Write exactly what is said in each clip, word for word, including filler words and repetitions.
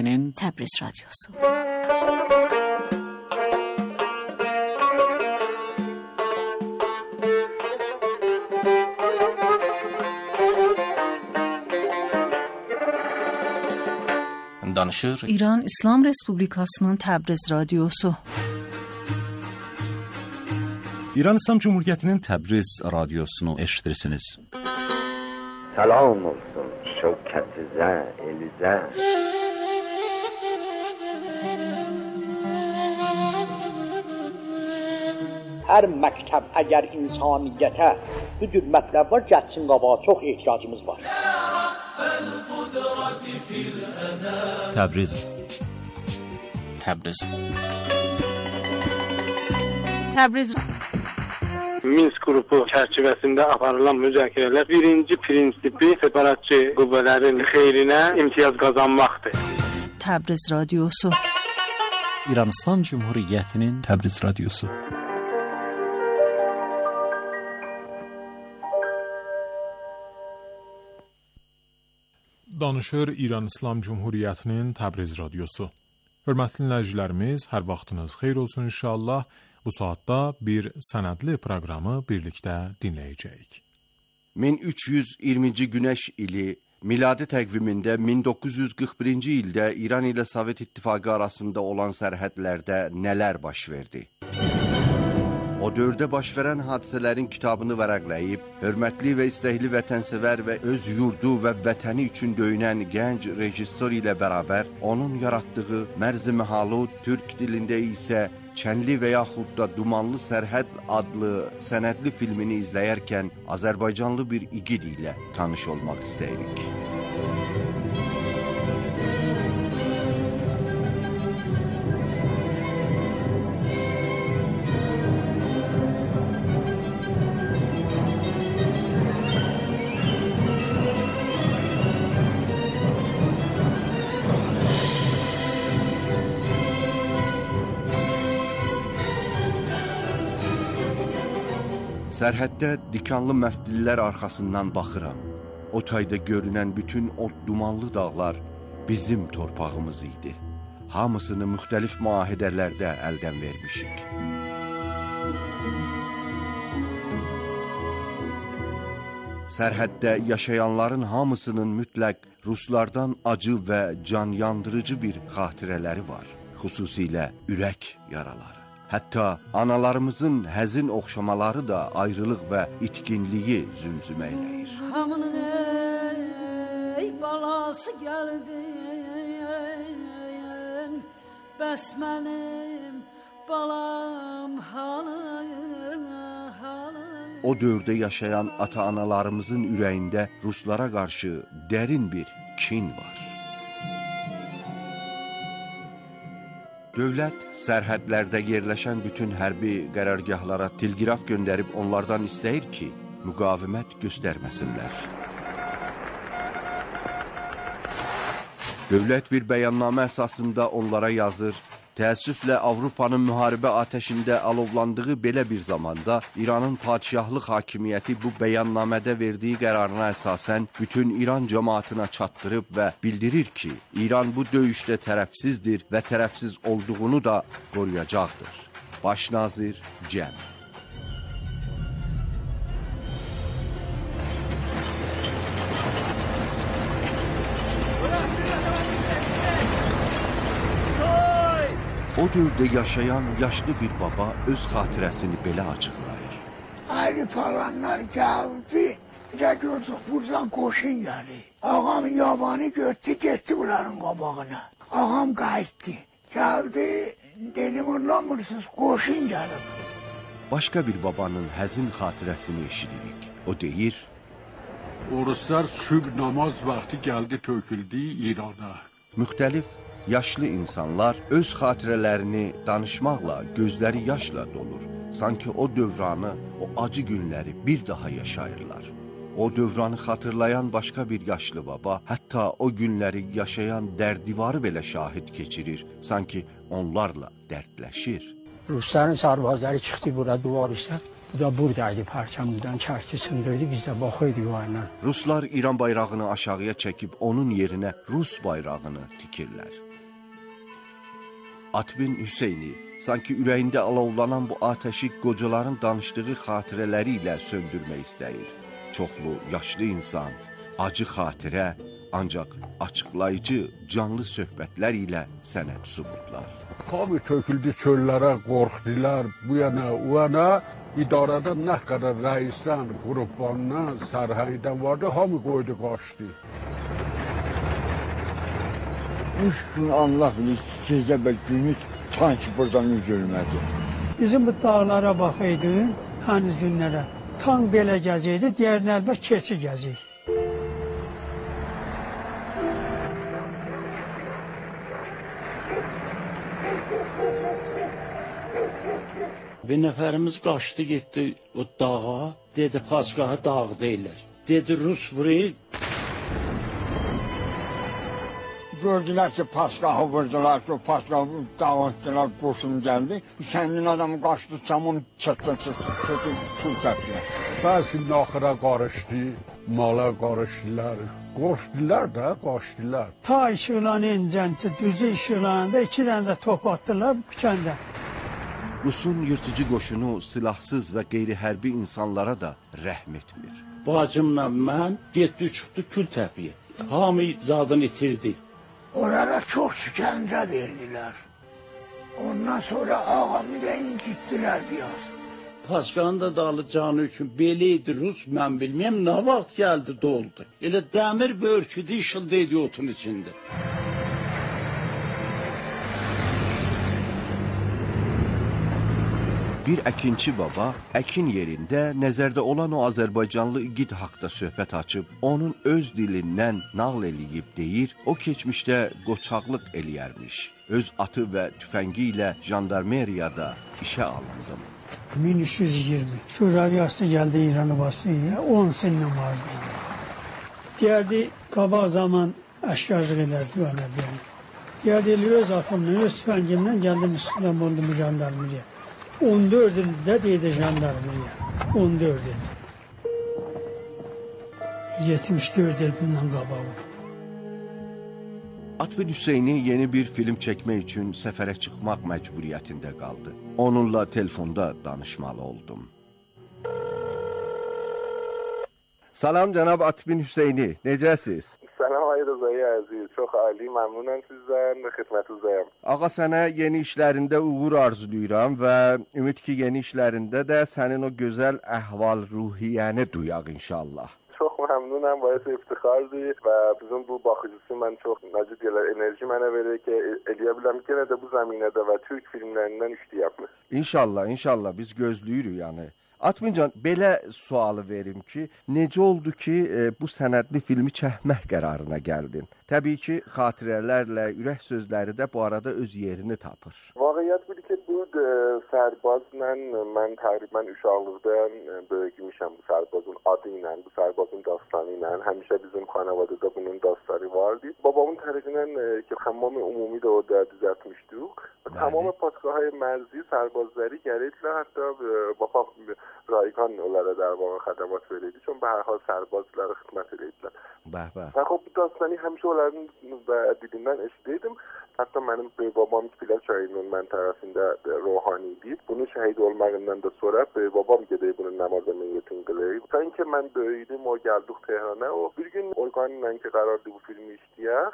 Cumhuriyeti'nin Təbriz Radyosu. Danışır İran İslam Respublikasının Təbriz Radyosu. İran İslam Cumhuriyeti'nin Təbriz Radyosunu eşitirsiniz. Salam olsun şevketize, elize. Her mektep eğer insaniyete bu tür mətləb var, gəlsin qabağa, çox ehtiyacımız var. Təbriz Təbriz Təbriz Minsk qrupu çərçivəsində aparılan müzakirələr birinci prinsipi separatçı qüvvələrin xeyrinə imtiyaz qazanmaqdır. Təbriz Radyosu. İran İslam Cumhuriyeti'nin Təbriz Radyosu. Danışır İran İslam Cumhuriyeti'nin Təbriz Radyosu. Hörmətli dinləyicilərimiz, hər vaxtınız xeyir olsun inşallah. Bu saatda bir sənədli proqramı birlikdə dinləyəcəyik. min üç yüz iyirminci Günəş ili miladi təqvimində min doqquz yüz qırx birinci ildə İran ilə Sovet İttifaqı arasında olan sərhədlərdə nələr baş verdi? O dövrdə baş verən hadisələrin kitabını vərəqləyib, hörmətli və istəkli vətənsevər və öz yurdu və vətəni üçün döyünən gənc rejissor ilə bərabər onun yaratdığı Mərz-i Məhalud, türk dilində isə Çənli və yaxud da Dumanlı Sərhəd adlı sənədli filmini izləyərkən Azərbaycanlı bir igid ilə tanış olmaq istəyirik. Sərhəddə dikanlı məftillər arxasından baxıram. O tayda görünən bütün ot dumanlı dağlar bizim torpağımız idi. Hamısını müxtəlif müahidələrdə əldən vermişik. Sərhəddə yaşayanların hamısının mütləq Ruslardan acı və can yandırıcı bir xatirələri var. Xüsusilə ürək yaraları. Hətta analarımızın həzin oxşamaları da ayrılıq və itkinliyi zümzümə eləyir. Hamının ey balası gəldi, bəs mənim balam hanı, hanı. O dövrdə yaşayan ata-analarımızın ürəyində Ruslara qarşı dərin bir kin var. Dövlət sərhədlərdə yerləşən bütün hərbi qərargahlara telqraf göndərib onlardan istəyir ki, müqavimət göstərməsinlər. Dövlət bir bəyannamə əsasında onlara yazır. Təəssüflə Avropanın müharibə atəşində alovlandığı belə bir zamanda İranın padişahlıq hakimiyyəti bu bəyannamədə verdiyi qərarına əsasən bütün İran cəmaatına çatdırıb və bildirir ki, İran bu döyüşdə tərəfsizdir və tərəfsiz olduğunu da qoruyacaqdır. Baş nazir Cəm. O dövrdə yaşayan yaşlı bir baba öz xatirəsini belə açıqlayır. Ayrı falanlar gəldi, bir gördük buradan qoşun gəlir. Ağam yabanı götdü, getdi bunların qabağına. Ağam qayıtdı, gəldi, dedim anlamırsınız, qoşun gəlib. Başqa bir babanın həzin xatirəsini eşidirik. O deyir, Oruslar sübh namaz vaxtı gəldi, töküldü İrana. Müxtəlif yaşlı insanlar öz xatirələrini danışmaqla, gözləri yaşla dolur. Sanki o dövranı, o acı günləri bir daha yaşayırlar. O dövranı xatırlayan başqa bir yaşlı baba, hətta o günləri yaşayan dərdivarı belə şahid keçirir. Sanki onlarla dərdləşir. Rusların sarvazları çıxdı bura duvar üstə. Bu da buradaydı, parçamızdan çarşı sındırdı, biz də baxıydı yuvarla. Ruslar İran bayrağını aşağıya çəkib onun yerinə Rus bayrağını tikirlər. Atbin Hüseyni sanki ürəyində alovlanan bu ateşi qocaların danışdığı xatirələri ilə söndürmək istəyir. Çoxlu yaşlı insan, acı xatirə, ancaq açıqlayıcı, canlı söhbətlər ilə sənət subutlar. Hamı töküldü çöllərə, qorxdular, bu yana, o yana. İdarədə nə qədər rəisdən, qruplarından, sərhəydən vardı, hamı qoydu, qaçdı. Üç gün Allah bilir, gecə və günü sanki buradan üzülmədi. Bizim bu dağlara baxaydın, həniz günlərə. Tan belə gəziydi, diğərini əlbət keçi gəziydi. Bir nəfərimiz qaçdı, getdi o dağa, dedi, Paçqaha dağ deyirlər. Dedi, Rus vurayım. Gördülər ki, Paçqahı vurdular ki, o Paçqahı dağıtdılar, qoşun gəldi. Kəndin adamı qaçdı, camın çatdan çıxdı, kötü pul təpdilər. Bəzinin axıra qarışdı, mala qarışdılar. Qoşdular da, qaçdılar. Ta işıqlanı incəntə, düzü işıqlanında iki dənə də top atdılar bu kəndə. Rusun yırtıcı qoşunu silahsız və qeyri-hərbi insanlara da rəhm etmir. Bacımla mən getdi, çıxdı Kültəpiyə. Hamı zadını itirdi. Onlara çox şikəncə verdilər. Ondan sonra ağamı da incitdilər biraz. Paçqanın da dalı canı üçün belə idi Rus, mən bilməyəm, nə vaxt gəldi, doldu. Elə dəmir börküdü, işıldaydı otun içində. Bir əkinçi baba əkin yerində nəzərdə olan o Azərbaycanlı igid haqda söhbət açıb, onun öz dilindən nağıl eləyib deyir, o keçmişdə qoçaqlıq eləyərmiş. Öz atı və tüfəngi ilə jandarmeriyada işə alındım. min üç yüz iyirmi. Şurabiyası gəldi İranı bastı, on sinlə vardı. Deyərdi, qabaq zaman əşkarlıq elərdi o əməbiyəni. Deyərdi, öz atımla, öz tüfəngimlə gəldim İstanbul'da jandarmeriya. on dörd ildə deydi jandarmeriya. on dörd il. yetmiş dörd il bundan qabağı. Atbin Hüseyni yeni bir film çəkmək üçün səfərə çıxmaq məcburiyyətində qaldı. Onunla telefonda danışmalı oldum. Salam cənab Atbin Hüseyni, necəsiz? Salam ay Rıza'yı əziz, çox ali, məmnunam sizdən, xidmətinizəyəm. Ağa, sənə yeni işlərində uğur arzulayıram və ümid ki, yeni işlərində də sənin o gözəl əhval ruhiyyəni duyaq inşallah. Çox məmnunam, bayağı iftixardır və bizim bu baxıcısı mən çox necə deyirlər, enerji mənə verir ki, eləyə biləm ki, yenə də bu zəminədə və Türk filmlərindən işləyəmiz. İnşallah, inşallah biz gözləyirik yəni. Atmincan, belə sualı verim ki, necə oldu ki, e, bu sənədli filmi çəkmək qərarına gəldin? Təbii ki, xatirələrlə, ürək sözləri də bu arada öz yerini tapır. Vaqiət budur ki, bu sərbazla mən təqribən uşaqlıqdan böyümüşəm bu sərbazın adı ilə, bu sərbazın dastanı ilə. Həmişə bizim xanavadada bunun dastları vardı. Babamın tərəfindən ki, Xəmmam-ı Ümumi də orada düzəltmişdik. Tamam Paçqahay mərzi sərbazları gəlirdilər, hətta babam Rayqan onlara der vaqa xədəmat verirdi. Çün bə hər hal sərbazlara xidmət edirdilər. Bəh, bəh. Və xub bu dastanı həmişə onların dilindən eşidirdim. Hətta mənim böyük babam Pilav çayının mən tərəfində ruhani idi. Bunun şəhid olmağından da sonra böyük babam gedib bunun namazı niyyətini qılır. Sanki mən böyüdüm, o gəldik Tehrana. O bir gün orqanla ki qərardı bu filmi işləyək.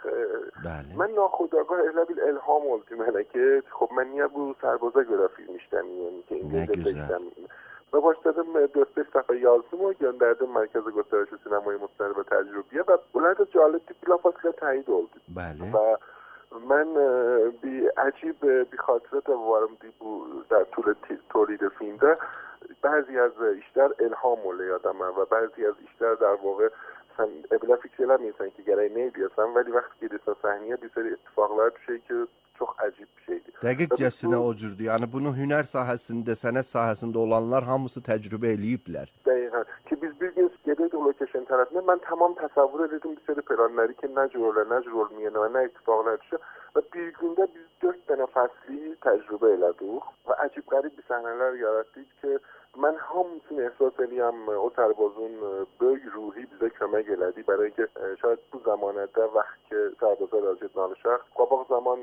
Mən naxudagah elə bir elham oldu mənə ki, xub mən niyə bu sərbaza görə film işləmiyəm ki, İngilizcə işləmiyəm. Və başladım dörd beş dəfə yazdım o, göndərdim Mərkəzi Göstərişi Sinemayı Müstəri və Təcrübiyə və bunlar da cəlibdir, bilafasılə təyid oldu. Bəli. Və mən bir əcib bir xatirə də varımdı bu در طول تولید filmdə. Bəzi az işlər elham oluyor adama və bəzi az işlər در واقع sən belə fikir eləmirsən ki, gərək nə edəsən, vəli vaxt gedirsən səhnəyə bir sürü ittifaqlar düşür ki, çox əcib bir şeydir. Dəqiqcəsinə o cürdür. Yəni bunu hünər sahəsində, sənət sahəsində olanlar hamısı təcrübə eləyiblər. Dəqiqən. Ki biz bir gün gedəydik location tərəfinə, mən tamam təsəvvür edirdim bir sürü planları ki, nə cür olur, nə cür olmayan və nə ittifaqlar düşür. Və bir gündə biz dörd dənə fəsli təcrübə elədik və əcib qərib bir səhnələr yaratdık ki, mən hamısını ehsas eləyəm, o sərbazın böyük ruhi bizə kömək elədi. Bəli ki, şayad bu zamanədə vaxt ki, sərbaza rəzid danışaq, qabaq zaman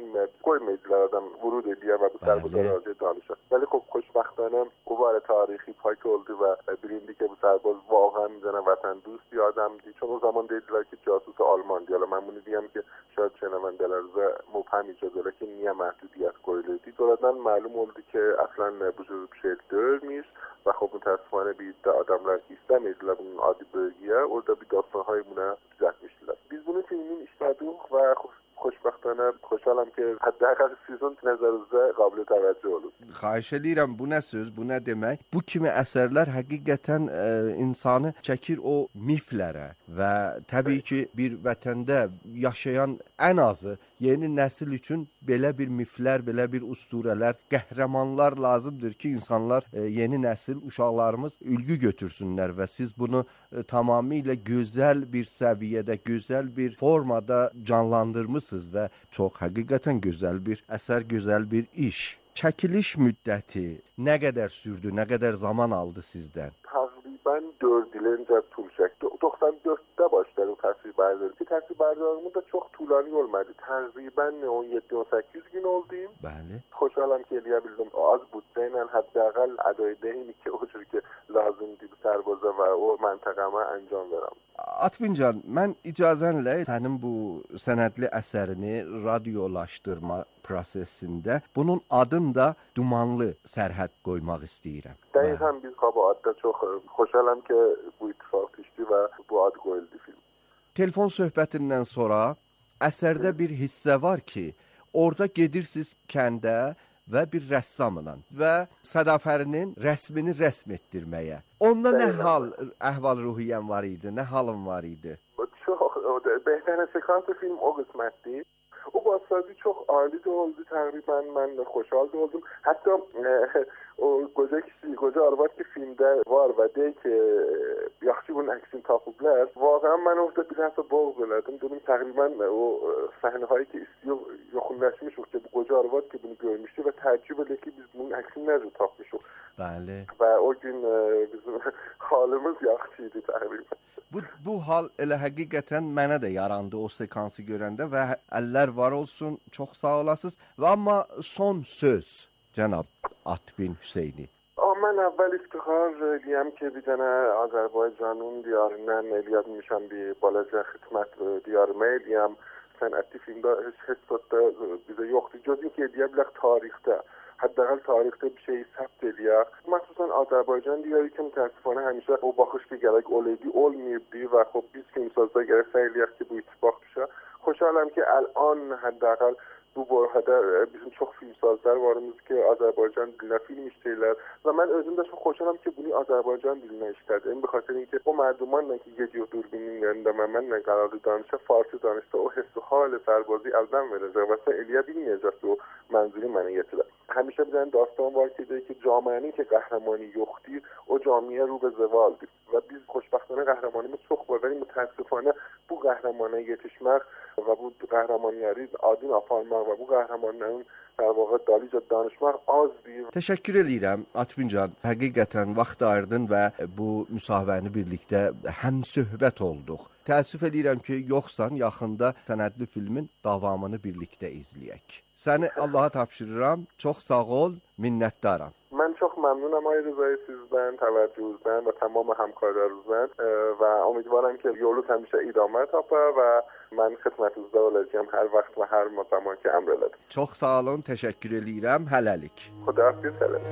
qoymaydılar adam vurud ediyə və bu sərbazlar razı danışır. Vəli xub xoşbəxtانه o var tarihi payk oldu və bilindi ki bu sərbaz واقعا زن وطن دوست bir adamdı. چون o zaman dediler ki casus Almandı. Yalan ben bunu diyeyim ki şayet şenəvəndələrdə mübhəm icazələ ki niyə məhdudiyyət qoyuldu. Sonradan məlum oldu ki aslan bu cür bir şey deyilmiş və xub mütəəssifانه bir iddia adamlar ki istəmirdilər bunun adi bölgəyə. Orada bir dastanhay buna düzəltmişdilər. Biz bunun filmin işlədik və xoşbəxtانه xoşalam ki hətta sizin nəzərinizdə qabil təvəccüh olur. Xahiş edirəm, bu nə söz, bu nə demək? Bu kimi əsərlər həqiqətən e, insanı çəkir o miflərə və təbii ki bir vətəndə yaşayan ən azı yeni nəsil üçün belə bir miflər, belə bir usturələr, qəhrəmanlar lazımdır ki, insanlar e, yeni nəsil uşaqlarımız ülgü götürsünlər və siz bunu e, tamamilə gözəl bir səviyyədə, gözəl bir formada canlandırmısınız və çox həqiqətən gözəl bir əsər, gözəl bir iş. Çəkiliş müddəti nə qədər sürdü, nə qədər zaman aldı sizdən? Təqribən dörd il öncə tul çəkdi. doxsan dörddə başladım təsvir bərdari. Ki təsvir bərdarımın da çox tulani olmadı. Təqribən on yeddi on səkkiz gün oldu. Bəli. Xoşalam ki eləyə bildim. Az büdcəylə həddəqəl ədای deyimi ki o cür ki lazımdır bu sərbaza və o məntəqəmə əncam verəm. Atvincan, mən icazənlə sənin bu sənədli əsərini radiolaşdırma prosesində bunun adını da Dumanlı Sərhəd qoymaq istəyirəm. Dəqiqən biz qabaətdə çox xoşalam ki bu ittifaq düşdü və bu ad qoyuldu film. Telefon söhbətindən sonra əsərdə bir hissə var ki, orada gedirsiniz kəndə və bir rəssamla və Sədafərinin rəsmini rəsm etdirməyə. Onda nə hal əhval-ruhiyyən var idi, nə halın var idi? Çox, bəhtərin sekans film o qismətdir. O bastazı çox ali də oldu təqribən, mən də xoşhal da oldum. Hətta e, o qoca kişi, qoca arvad ki filmdə var və deyir ki yaxşı bunun əksini tapıblar. Vaqəən mən orada bir həsə boğz elədim. Dedim təqribən o səhnəyi ki istiyor yoxunlaşmışıq ki bu qoca arvad ki bunu görmüşdü və təəccüb edir ki biz bunun əksini necə tapmışıq. Bəli. Və o gün e, bizim halımız yaxşı idi təqribən. Bu, bu hal elə həqiqətən mənə də yarandı o sekansı görəndə və əllər var olsun, çox sağ olasınız. Və amma son söz, cənab Atbin Hüseyni. Mən əvvəl iftixar edəyəm ki, bir dənə Azərbaycanın diyarından eləyə bilmişəm bir balaca xidmət diyarıma eləyəm. Sənətli filmdə heç hissatda bizə yoxdur. Gözüm ki, eləyə bilək tarixdə. Həddəqəl tarixdə bir şey səbt eləyək. Məxsusən Azərbaycan diyarı ki, mütəəssifانه həmişə o baxış ki, gərək olaydı, olmayıbdı və xub biz filmsazda gərək səy eləyək ki, bu ittifaq düşə. Xoşalam ki, əl-an həddəqəl bu borhədə bizim çox filmsazlar varımız ki, Azərbaycan dilinə film işləyirlər və mən özüm də çox xoşalam ki, bunu Azərbaycan dilinə işlədim. Bir xatirin ki, o mərdumanla ki, gediyor durbinin yanında mənlə qərarlı danışa, farsı danışsa, o hessu hal sərbazı əldən verəcək və sən eləyə bilməyəcək ki, o mənzili mənə yetirər. Həmişə bir dənə dastan var ki, deyir ki, camiənin ki, qəhrəmanı yoxdur, o camiə ru və zəvaldır və biz xoşbəxtانه qəhrəmanımız çox var və mütəəssifانه bu qəhrəmana yetişmək və bu qəhrəmanları adın aparmaq və bu qəhrəmanların در واقع dalıca danışmaq azdır. Təşəkkür edirəm Atvincan. Həqiqətən vaxt ayırdın və bu müsahibəni birlikdə həm söhbət olduq. Təəssüf edirəm ki, yoxsan yaxında sənədli filmin davamını birlikdə izləyək. Səni Allaha tapşırıram. Çox sağ ol, minnətdaram. Mən çox məmnunam ay Rızay sizdən, təvəccühünüzdən və tamam həmkarlarınızdan və ümidvaram ki, yolunuz həmişə idamə tapar və mən xidmətinizdə olacağam hər vaxt və hər zaman ki, əmr elədim. Çox sağ olun, təşəkkür edirəm. Hələlik. Xudahafiz, hələlik.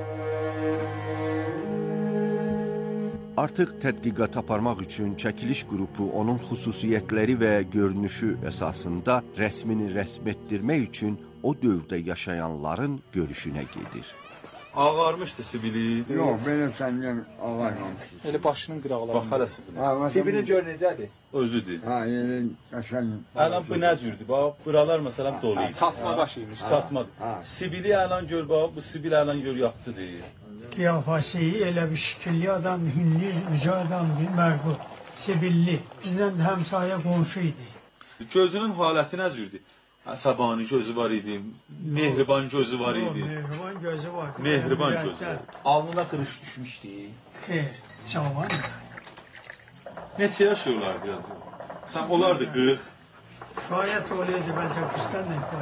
Artıq tədqiqat aparmaq üçün çəkiliş qrupu onun xüsusiyyətləri və görünüşü əsasında rəsmini rəsm etdirmək üçün o dövrdə yaşayanların görüşünə gedir. Ağarmışdı Sibili. Yox, belə səndən ağarmamışdı. Elə başının qıraqları. Bax, hələ Sibili. Sibili gör necədir? Özüdür. Ha, yəni, qəşəng. Əlan bu nə cürdür? Bax, buralar məsələn dolu idi. Çatma başıymış. Çatmadır. Sibili əlan gör, bax, bu Sibili əlan gör yaxçıdır. Qiyafəsi elə bir şəkilli adam, hünli, uca adamdır, məqbul, sibilli. Bizdən həmsayə qonşu idi. Gözünün haləti nə cürdür? Əsəbani gözü var idi, mehriban gözü var idi. Mehriban gözü var. Mehriban gözü var. Alnına qırış düşmüşdü. Xeyr, cavan. Neçə yaşıyorlardı yazı? Sən olardı qırx. Şayət olaydı, bəlkə püstən də ifadə.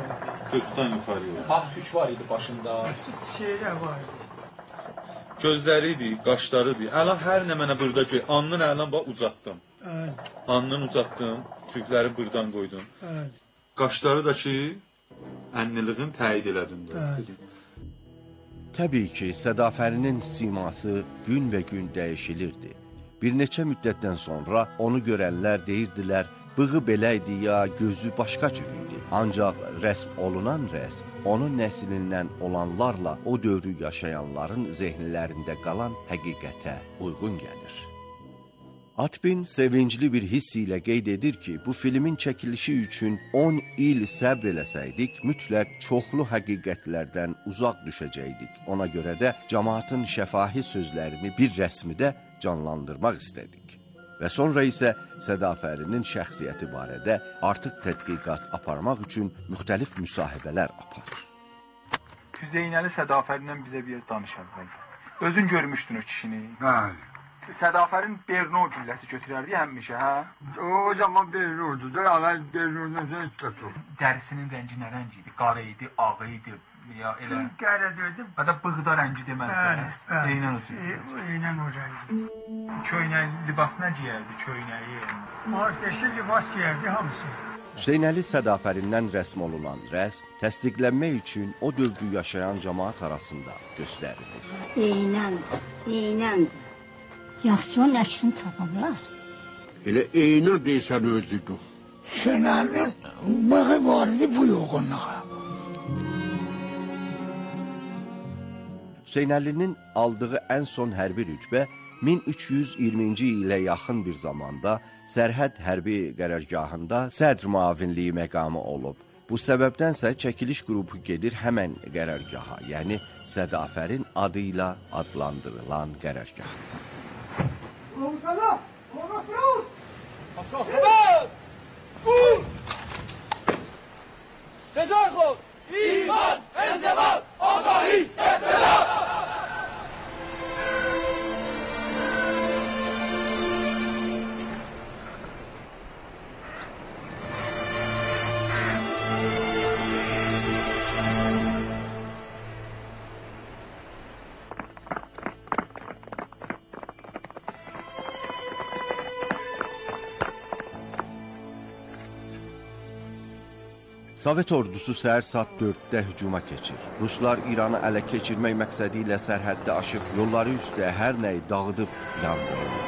qırxdan yuxarıya. Ağ tük var idi başında. Şeyler vardı. Gözləri idi, qaşları idi. Əlan hər nə mənə burada göy. Alnın əlan bax uzatdım. Evet. Alnını uzatdım, tükləri burdan qoydum. Evet. Qaşları da ki, ənliliğin təyid elədim də. Evet. Təbii ki, Sədafərinin siması gün və gün dəyişilirdi. Bir neçə müddətdən sonra onu görənlər deyirdilər, bığı belə idi ya gözü başqa cür idi. Ancaq rəsm olunan rəsm onun nəslindən olanlarla o dövrü yaşayanların zehnlərində qalan həqiqətə uyğun gəlir. Atbin sevincli bir hiss ilə qeyd edir ki, bu filmin çəkilişi üçün on il səbr eləsəydik, mütləq çoxlu həqiqətlərdən uzaq düşəcəkdik. Ona görə də cəmaatın şəfahi sözlərini bir rəsmidə canlandırmaq istədik. Və sonra isə Sədafərinin şəxsiyyəti barədə artıq tədqiqat aparmaq üçün müxtəlif müsahibələr aparır. Hüseynəli Sədafərindən bizə bir danışar. Özün görmüşdün o kişini. Bəli. Sədafərin Berno gülləsi götürərdi həmişə, hə? O zaman Berno'du. Əvvəl Berno'dan heç tutulur. Dərisinin rəngi nə rəngi idi? Qarı idi, ağı idi, ya elə. Qara dedim. Hətta bığda rəngi deməzlər. Bəli. Eynən o cür. Eynən o rəngi. Köynək libasına giyərdi, köynəyi. Marteşli libas giyərdi hamısı. Hüseynəli Sədafərindən rəsm olunan rəsm təsdiqlənmək üçün o dövrü yaşayan cəmaat arasında göstərilir. Eynən, eynən. Yaxşının əksini tapablar. Elə eynə deysən özüdür. Hüseynəlinin bağı vardı bu yoğunluğa. Hüseynəlinin aldığı ən son hərbi rütbə min üç yüz iyirminci ilə yaxın bir zamanda Sərhəd hərbi qərargahında sədr müavinliyi məqamı olub. Bu səbəbdənsə çəkiliş qrupu gedir həmən qərargaha, yəni Sədafərin adıyla adlandırılan qərargaha. Komutanım! Komutanım! Evet! Vur! Tezahür kol! İman, enzevat, agahi, etfelat! Sovet ordusu səhər saat dörddə hücuma keçir. Ruslar İranı ələ keçirmək məqsədi ilə sərhəddə aşıb, yolları üstə hər nəyi dağıdıb yandırırlar.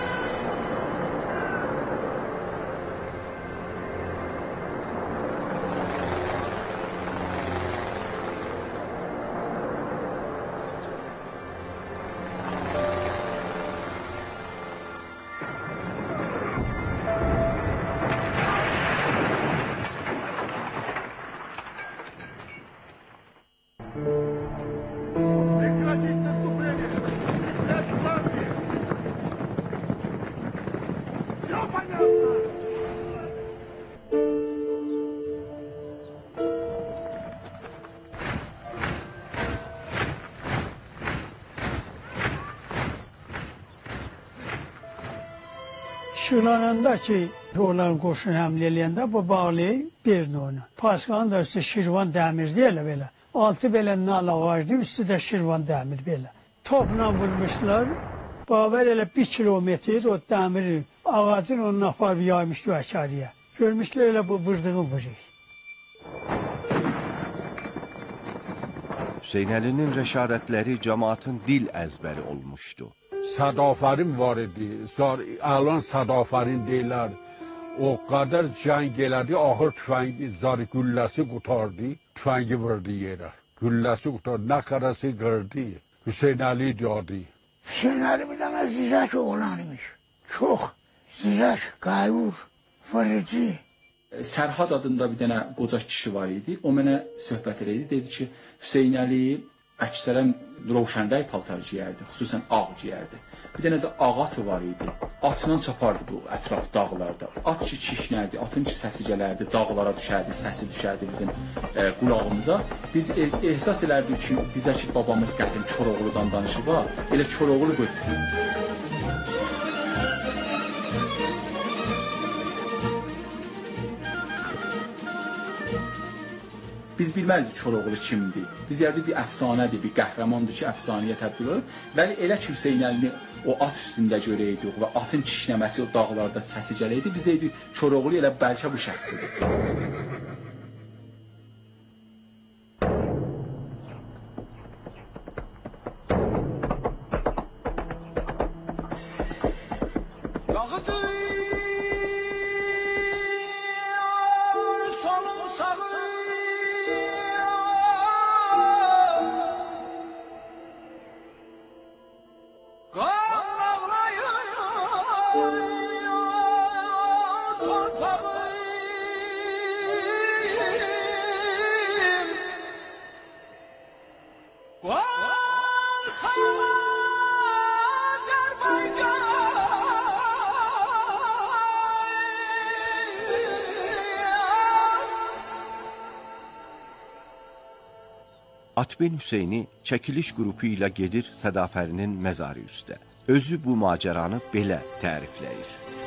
Şırlananda ki, onların qoşunu həmlə eləyəndə bu bağlı Berno'nu. Pasqanın da üstü Şirvan dəmir deyilə belə. Altı belə nal ağacdı, üstü də Şirvan dəmir belə. Topla vurmuşlar. Babər elə bir kilometr o dəmiri ağacın onun aparıb yaymışdı əşariyə. Görmüşlər elə bu vırdığını vurur. Hüseynəlinin rəşadətləri cəmaatın dil əzbəri olmuşdu. Sədafərin var idi. Əlan Sədafərin deyilər. O qədər cəng elədi, axır tüfəngi, zar gülləsi qutardı, tüfəngi vurdu yerə. Gülləsi qutardı, nə qədəsi qırdı. Hüseynəli diyordu. Hüseynəli bir dənə zirək oğlan imiş. Çox zirək, qayur, fırıcı. Sərhad adında bir dənə qoca kişi var idi. O mənə söhbət edirdi. Dedi ki, Hüseynəli əksərən rovşənrəy paltar giyərdi, xüsusən ağ giyərdi. Bir dənə də ağ atı var idi. Atla çapardı bu ətraf dağlarda. At ki kişnərdi, atın ki səsi gələrdi, dağlara düşərdi, səsi düşərdi bizim e, qulağımıza. Biz e, ehsas elərdik ki, bizə ki babamız qədim Koroğludan danışıb, elə Koroğlu bu. Biz Biz bilməzdik Koroğlu kimdir. Biz deyərdik bir əfsanədir, bir qəhrəmandır ki, əfsanəyə təbdil olur. Bəli, elə ki Hüseynəlini o at üstündə görəydik və atın kişnəməsi o dağlarda səsi gələydi. Biz deyirdik Koroğlu elə bəlkə bu şəxsidir. Atbin Hüseyni çəkiliş qrupu ilə gedir Sədafərinin məzarı üstə. Özü bu macəranı belə tərifləyir.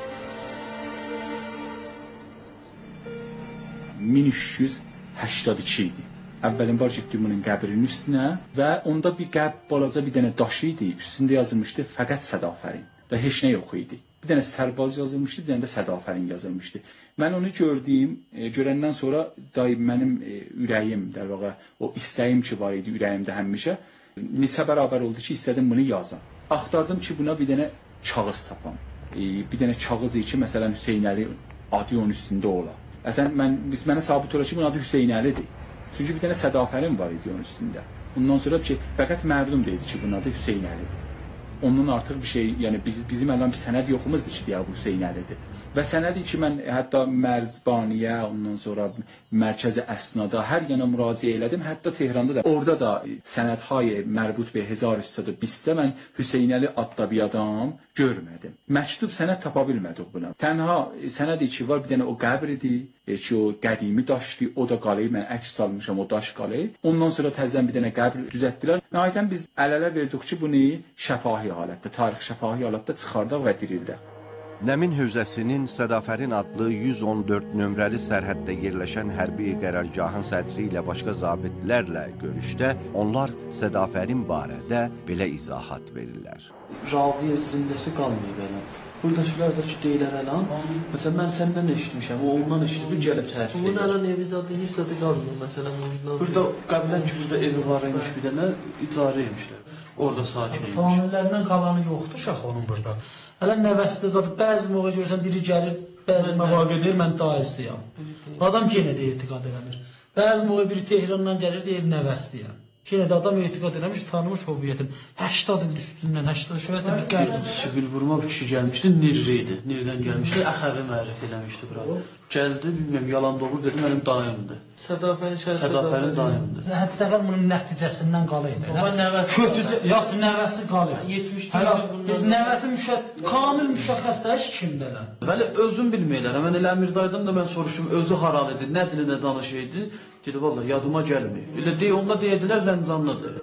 min üç yüz səksən iki idi. Əvvəlin var getdim bunun qəbrinin üstünə və onda bir qəb, balaca bir dənə daş idi. Üstündə yazılmışdı fəqət Sədafərin və heç nə yox idi. Bir dənə sərbaz yazılmışdı, bir dənə də Sədafərin yazılmışdı. Mən onu gördüyüm, e, görəndən sonra daim mənim e, ürəyim, der vaqa, o istəyim ki var idi ürəyimdə həmişə, neçə bərabər oldu ki, istədim bunu yazam. Axtardım ki, buna bir dənə kağız tapam. E, bir dənə kağız ki, məsələn Hüseynəli adı onun üstündə ola. Əsən mən biz mənə sabit ola ki, bunun adı Hüseynəlidir. Çünki bir dənə Sədafərin var idi onun üstündə. Ondan sonra ki, fəqət məlum deyildi ki, bunun adı Hüseynəlidir. Ondan artıq bir şey, yəni biz, bizim ələn bir sənəd yoxumuzdur ki, deyə bu Hüseynəlidir. Və sənədi ki, mən hətta Mərzbaniyə, ondan sonra Mərkəzi Əsnada hər yana müraciə elədim. Hətta Tehranda da, orada da sənədhay mərbut be hezar üç yüz بیست mən Hüseynəli adda bir adam görmədim. Məktub sənəd tapa bilmədik buna. Tənha sənədi ki, var bir dənə o qəbr idi ki, o qədimi daşdı, o da qalıb, mən əks salmışam, o daş qalıb. Ondan sonra təzdən bir dənə qəbr düzəltdilər. Nəhayətən biz əl-ələ verdik ki, bunu şəfahi halətdə, tarix şəfahi halətdə çıxardaq və dirildək. Nəmin hövzəsinin Sədafərin adlı yüz on dörd nömrəli sərhəddə yerləşən hərbi qərargahın sədri ilə başqa zabitlərlə görüşdə onlar Sədafərin barədə belə izahat verirlər. Ravi zindəsi qalmayıb elə. Buradakılardakı deyilər əlan, məsələn, mən səndən eşitmişəm, o ondan eşitib gəlib tərif edir. Bunun əlan evi zadı, hiç zadı qalmıyor, məsələn, ondan. Burada qəblən ki, burada evi var imiş bir dənə, icarə emişlər. Orada sakin imiş. Famililərdən qalanı yoxdur şax onun burada. Hələ nəvəsi də zadı, bəzi moğa görsən, biri gəlir, bəzi məvaqə deyir, mən daisiyəm. Adam yenə də etiqad eləmir. Bəzi moğa biri Tehrandan gəlir, deyir, nəvəsiyəm. Yenə də adam etiqad eləmiş, tanımış hobiyyətin. həştad il üstündən, həştad şöhrətlə bir qərb. Sibil vurma bir kişi gəlmişdi, Nirri idi. Nirdən gəlmişdi, Əxəvi mərif eləmişdi bura. Gəldi, bilmiyorum, yalan doğru dedi, mənim dayımdır. Sədafərin şəhər Sədafərin dayımdır. Hətta bunun nəticəsindən qalıydı. Kötücə, yaxşı, nəvəsi qalıydı. Hələ, biz nəvəsi müşəxəs, kamil müşəxəsdə kimdələ? Bəli, özüm bilməyilər. Mən elə Əmir dayıdan da mən soruşum, özü haral idi, nə dilində danışıydı. Dedi, vallahi yadıma gəlmir. Elə deyə, onlar deyədilər, Zəncanlıdır.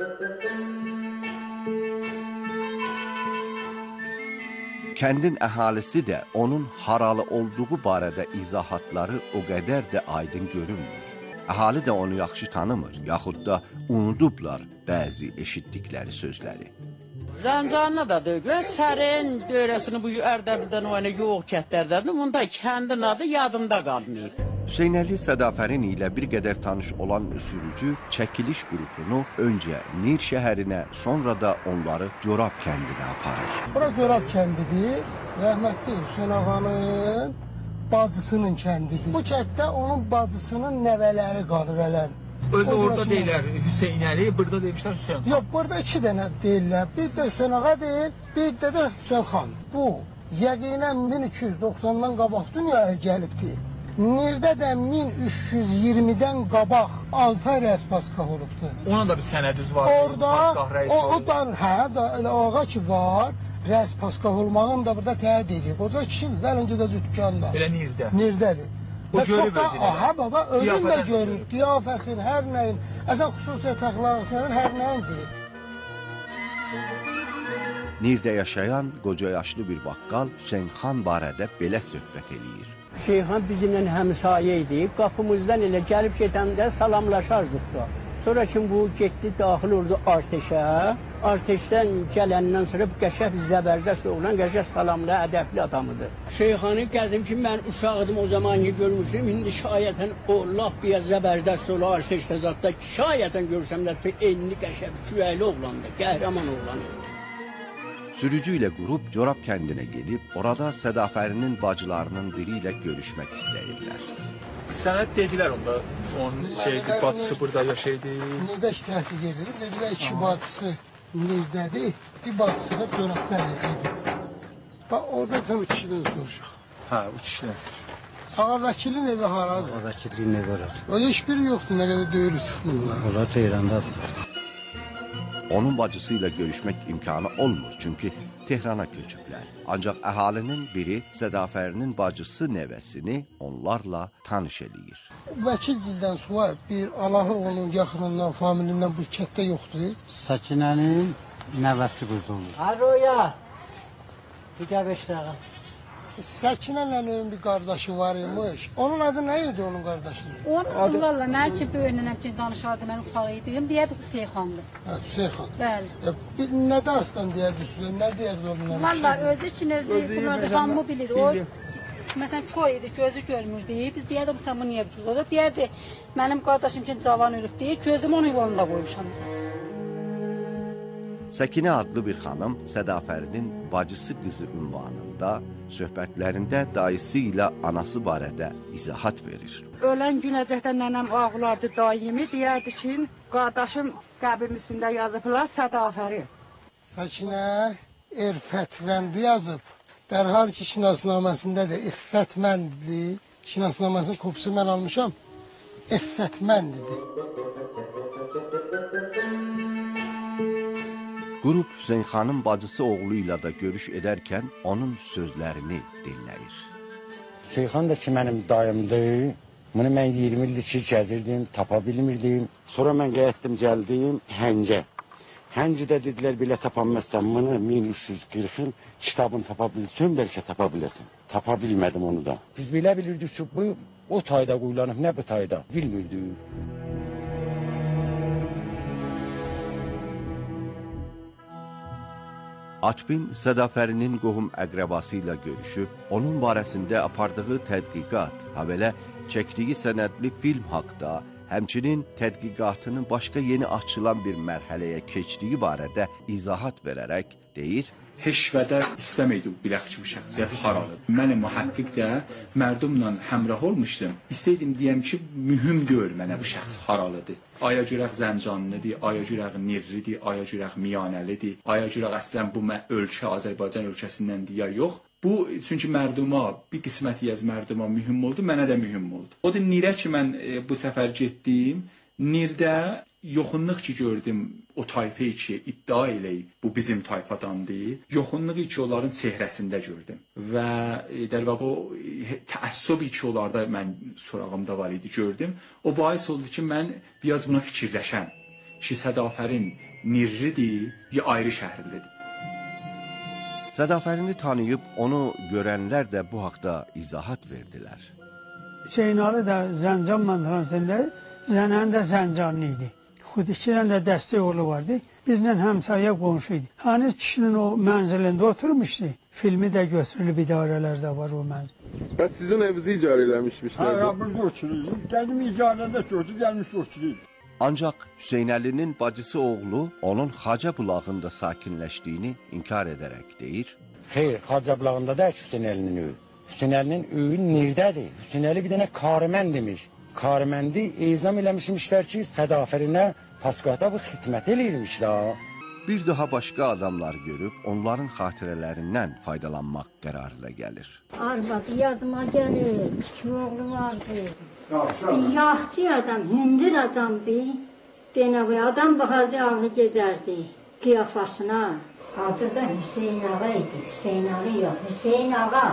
Kəndin əhalisi də onun haralı olduğu barədə izahatları o qədər də aydın görünmür. Əhali də onu yaxşı tanımır, yaxud da unudublar bəzi eşitdikləri sözləri. Zəncanlı da deyil, sərin dörəsini bu Ərdəbildən o yana yox kətlərdədir, bunda kəndin adı yadımda qalmayıb. Hüseynəli Sədafərin ilə bir qədər tanış olan sürücü çəkiliş qrupunu öncə Nir şəhərinə, sonra da onları Corab kəndinə aparır. Bura Corab kəndidir, rəhmətli Hüseyn ağanın bacısının kəndidir. Bu kənddə onun bacısının nəvələri qalır ələn. Özü orada deyirlər Hüseynəli, burada deymişlər Hüseyn xan. Yox, burada iki dənə deyirlər. Bir də Hüseyn ağa deyil, bir də də Hüseyn xan. Bu, yəqinən min iki yüz doxsandan qabaq dünyaya gəlibdir. Nirdə də min üç yüz iyirmidən qabaq altı ay rəspaskah olubdur. Onun da bir sənədüz var. Orada, o, o da, hə, da, elə ağa ki var, rəspaskah olmağın da burada təhid edir. Qoca kişidir, əlincə də dükkanda. Elə Nirdə. Nirdədir. O görüb özünü. Aha, baba, özün də görür, qiyafəsin, hər nəyin, əsən xüsusiyyət əxlaqısının hər nəyin deyir. Nirdə yaşayan qoca yaşlı bir baqqal Hüseyn xan barədə belə söhbət eləyir. Şeyxan bizimlə həmsayə idi. Qapımızdan elə gəlib gedəndə salamlaşardıq da. Sonra ki bu getdi daxil oldu arteşə. Arteşdən gələndən sonra qəşəng zəbərdəst oğlan, qəşəng salamlı, ədəbli adamıdır. Şeyxanı gəldim ki, mən uşaqdım o zaman ki görmüşdüm. İndi şayətən o laf bir zəbərdəst oğlan arteşdə zatda şayətən görsəm də enli qəşəng, küvəyli oğlandır, qəhrəman oğlandır. Sürücü ilə qrup Corab kəndinə gedib, orada Sədafərinin bacılarının biri ilə görüşmək istəyirlər. Sənə dedilər onda, onun şeydi, bacısı burada yaşaydı. Nirdə ki təhqiq edilir, dedilər iki bacısı Nirdədir, bir bacısı da Corabdan edilir. Bax, orada tam iki kişidən soruşaq. Hə, o kişidən soruşaq. Ağa vəkilin evi haradır? Ağa vəkilin evi haradır? O heç biri yoxdur, nə qədər döyülü çıxmırlar. Onlar Tehrandadır. Onun bacısı ilə görüşmək imkanı olmur, çünki Tehrana köçüblər. Ancaq əhalinin biri Sədafərinin bacısı nəvəsini onlarla tanış edir. Vəkil dildən sonra bir Allahı onun yaxınından, familindən bu kətdə yoxdur. Səkinənin nəvəsi qızı olur. Aroya, bir gəl beş dəqiqə. Səkinənlə onun bir qardaşı var imiş. Onun adı nə idi onun qardaşının? Onun onlarla mən ki, böyünənəm ki, danışardı, mən ufaq idim, deyərdi Hüseyxandır. Hə, Hüseyxan. Bəli. Nə də aslan deyərdi sizə, nə deyərdi onunla? Valla özü için özü, bunlar da hamı bilir. O, məsələn, köy idi, gözü görmürdü. Biz deyərdim, sən bu niyə bitirdi? Deyərdi, mənim qardaşım için cavan ölüb deyir, gözüm onun yolunda qoymuşam. Səkinə adlı bir xanım Sədafərinin bacısı qızı ünvanında söhbətlərində dayısı ilə anası barədə izahat verir. Ölən günəcəkdən nənəm ağlardı daimi, deyərdi ki, qardaşım qəbrin üstündə yazıblar Sədafəri. Səkinə erfətləndi yazıb. Dərhal ki, şinasnaməsində də iffətməndidir. Şinasnaməsinin kopsu mən almışam. İffətməndidir. Qrup Hüseyn xanın bacısı oğlu ilə də görüş edərkən onun sözlərini dinləyir. Hüseyn xan da ki, mənim dayımdır. Bunu mən iyirmi ildir ki, gəzirdim, tapa bilmirdim. Sonra mən qayətdim, gəldim Həncə. Həncidə dedilər, belə tapanməzsən, bunu min üç yüz qırxın kitabını tapa bilsən, bəlkə tapa biləsən. Tapa bilmədim onu da. Biz belə bilirdik ki, bu o tayda quyulanıb, nə bu tayda, bilmirdik. Atbin Sədafərinin qohum əqrəbası ilə görüşüb, onun barəsində apardığı tədqiqat, habelə çəkdiyi sənədli film haqda, həmçinin tədqiqatının başqa yeni açılan bir mərhələyə keçdiyi barədə izahat verərək deyir, Heşvədə istəməydi bilək kimi şəxsiyyət haradır. Mən mühəqqiq də mərdumla həmrah olmuşdum. İstəydim deyəm ki, mühüm gör mənə bu şəxs haralıdır. Aya cürəq Zəncanlıdır, aya cürəq Nirridir, aya cürəq Miyanəlidir, aya cürəq əslən bu ölkə Azərbaycan ölkəsindəndir ya yox. Bu, çünki mərduma, bir qismət yaz mərduma mühüm oldu, mənə də mühüm oldu. O da Nirə ki, mən e, bu səfər getdim, Nirdə yoxunluq ki gördüm o tayfə ki iddia eləyib bu bizim tayfadandır. Yoxunluğu ki onların çehrəsində gördüm. Və e, dərvaqə o e, təəssüb ki onlarda mən sorağımda var idi gördüm. O bahis oldu ki mən biraz buna fikirləşəm. Ki Sədafərin Nirridir, ya ayrı şəhərlidir. Sədafərini tanıyıb onu görənlər də bu haqda izahat verdilər. Hüseynalı da Zəncan məntəqəsində, Zənən də Zəncanlı idi. Xudikilən də dəstək oğlu vardı. Bizlə həmsayə qonşu idi. Həniz kişinin o mənzilində oturmuşdu. Filmi də götürülüb idarələrdə var o mənzil. Bəs sizin evinizi icarə eləmişmişlər? Hə, burada oturuyordum. Gəldim icarədə gördü, gəlmiş oturuyordum. Ancaq Hüseynəlinin bacısı oğlu onun Xacə bulağında sakinləşdiyini inkar edərək deyir. Xeyr, Xacə bulağında da Hüseynəlinin öyü. Hüseynəlinin öyü Nirdədir. Hüseynəli bir dənə karımən demiş. Karıməndi ezam eləmişmişlər ki, Sədafərinə Paskata bu xidmət eləyirmişlər. Bir daha başqa adamlar görüb onların xatirələrindən faydalanmaq qərarına gəlir. Arvad yadıma gəlir, iki oğlu vardı. Yaxçı adam, hündür adamdır. Benavi adam baxardı, ağlı gedərdi qiyafasına. Adı da Hüseyin Ağa idi. Hüseyin Ağa yox, Hüseyin Ağa.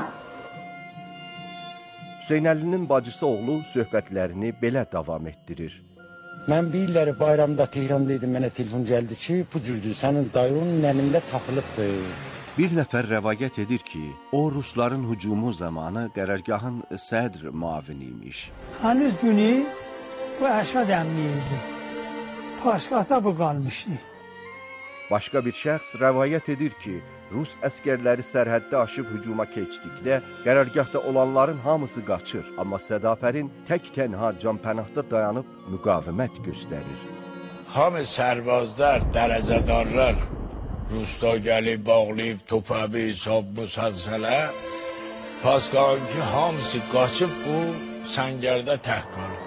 Hüseynəlinin bacısı oğlu söhbətlərini belə davam etdirir. Mən bir illəri bayramda Tehranda idim, mənə telefon gəldi ki, bu cürdür, sənin dayın nənimdə tapılıbdır. Bir nəfər rəvayət edir ki, o Rusların hücumu zamanı qərargahın sədr müavini imiş. Həniz günü bu Əşad əmmi idi. Paskata bu qalmışdı. Başqa bir şəxs rəvayət edir ki, Rus əskərləri sərhəddə aşıb hücuma keçdikdə qərargahda olanların hamısı qaçır, amma Sədafərin tək tənha canpənahda dayanıb müqavimət göstərir. Hamı sərbazlar, dərəcədarlar Rusda gəlib, bağlayıb, topabi, sabbu, sazsələ Pasqanın ki, hamısı qaçıb bu səngərdə tək qalıb.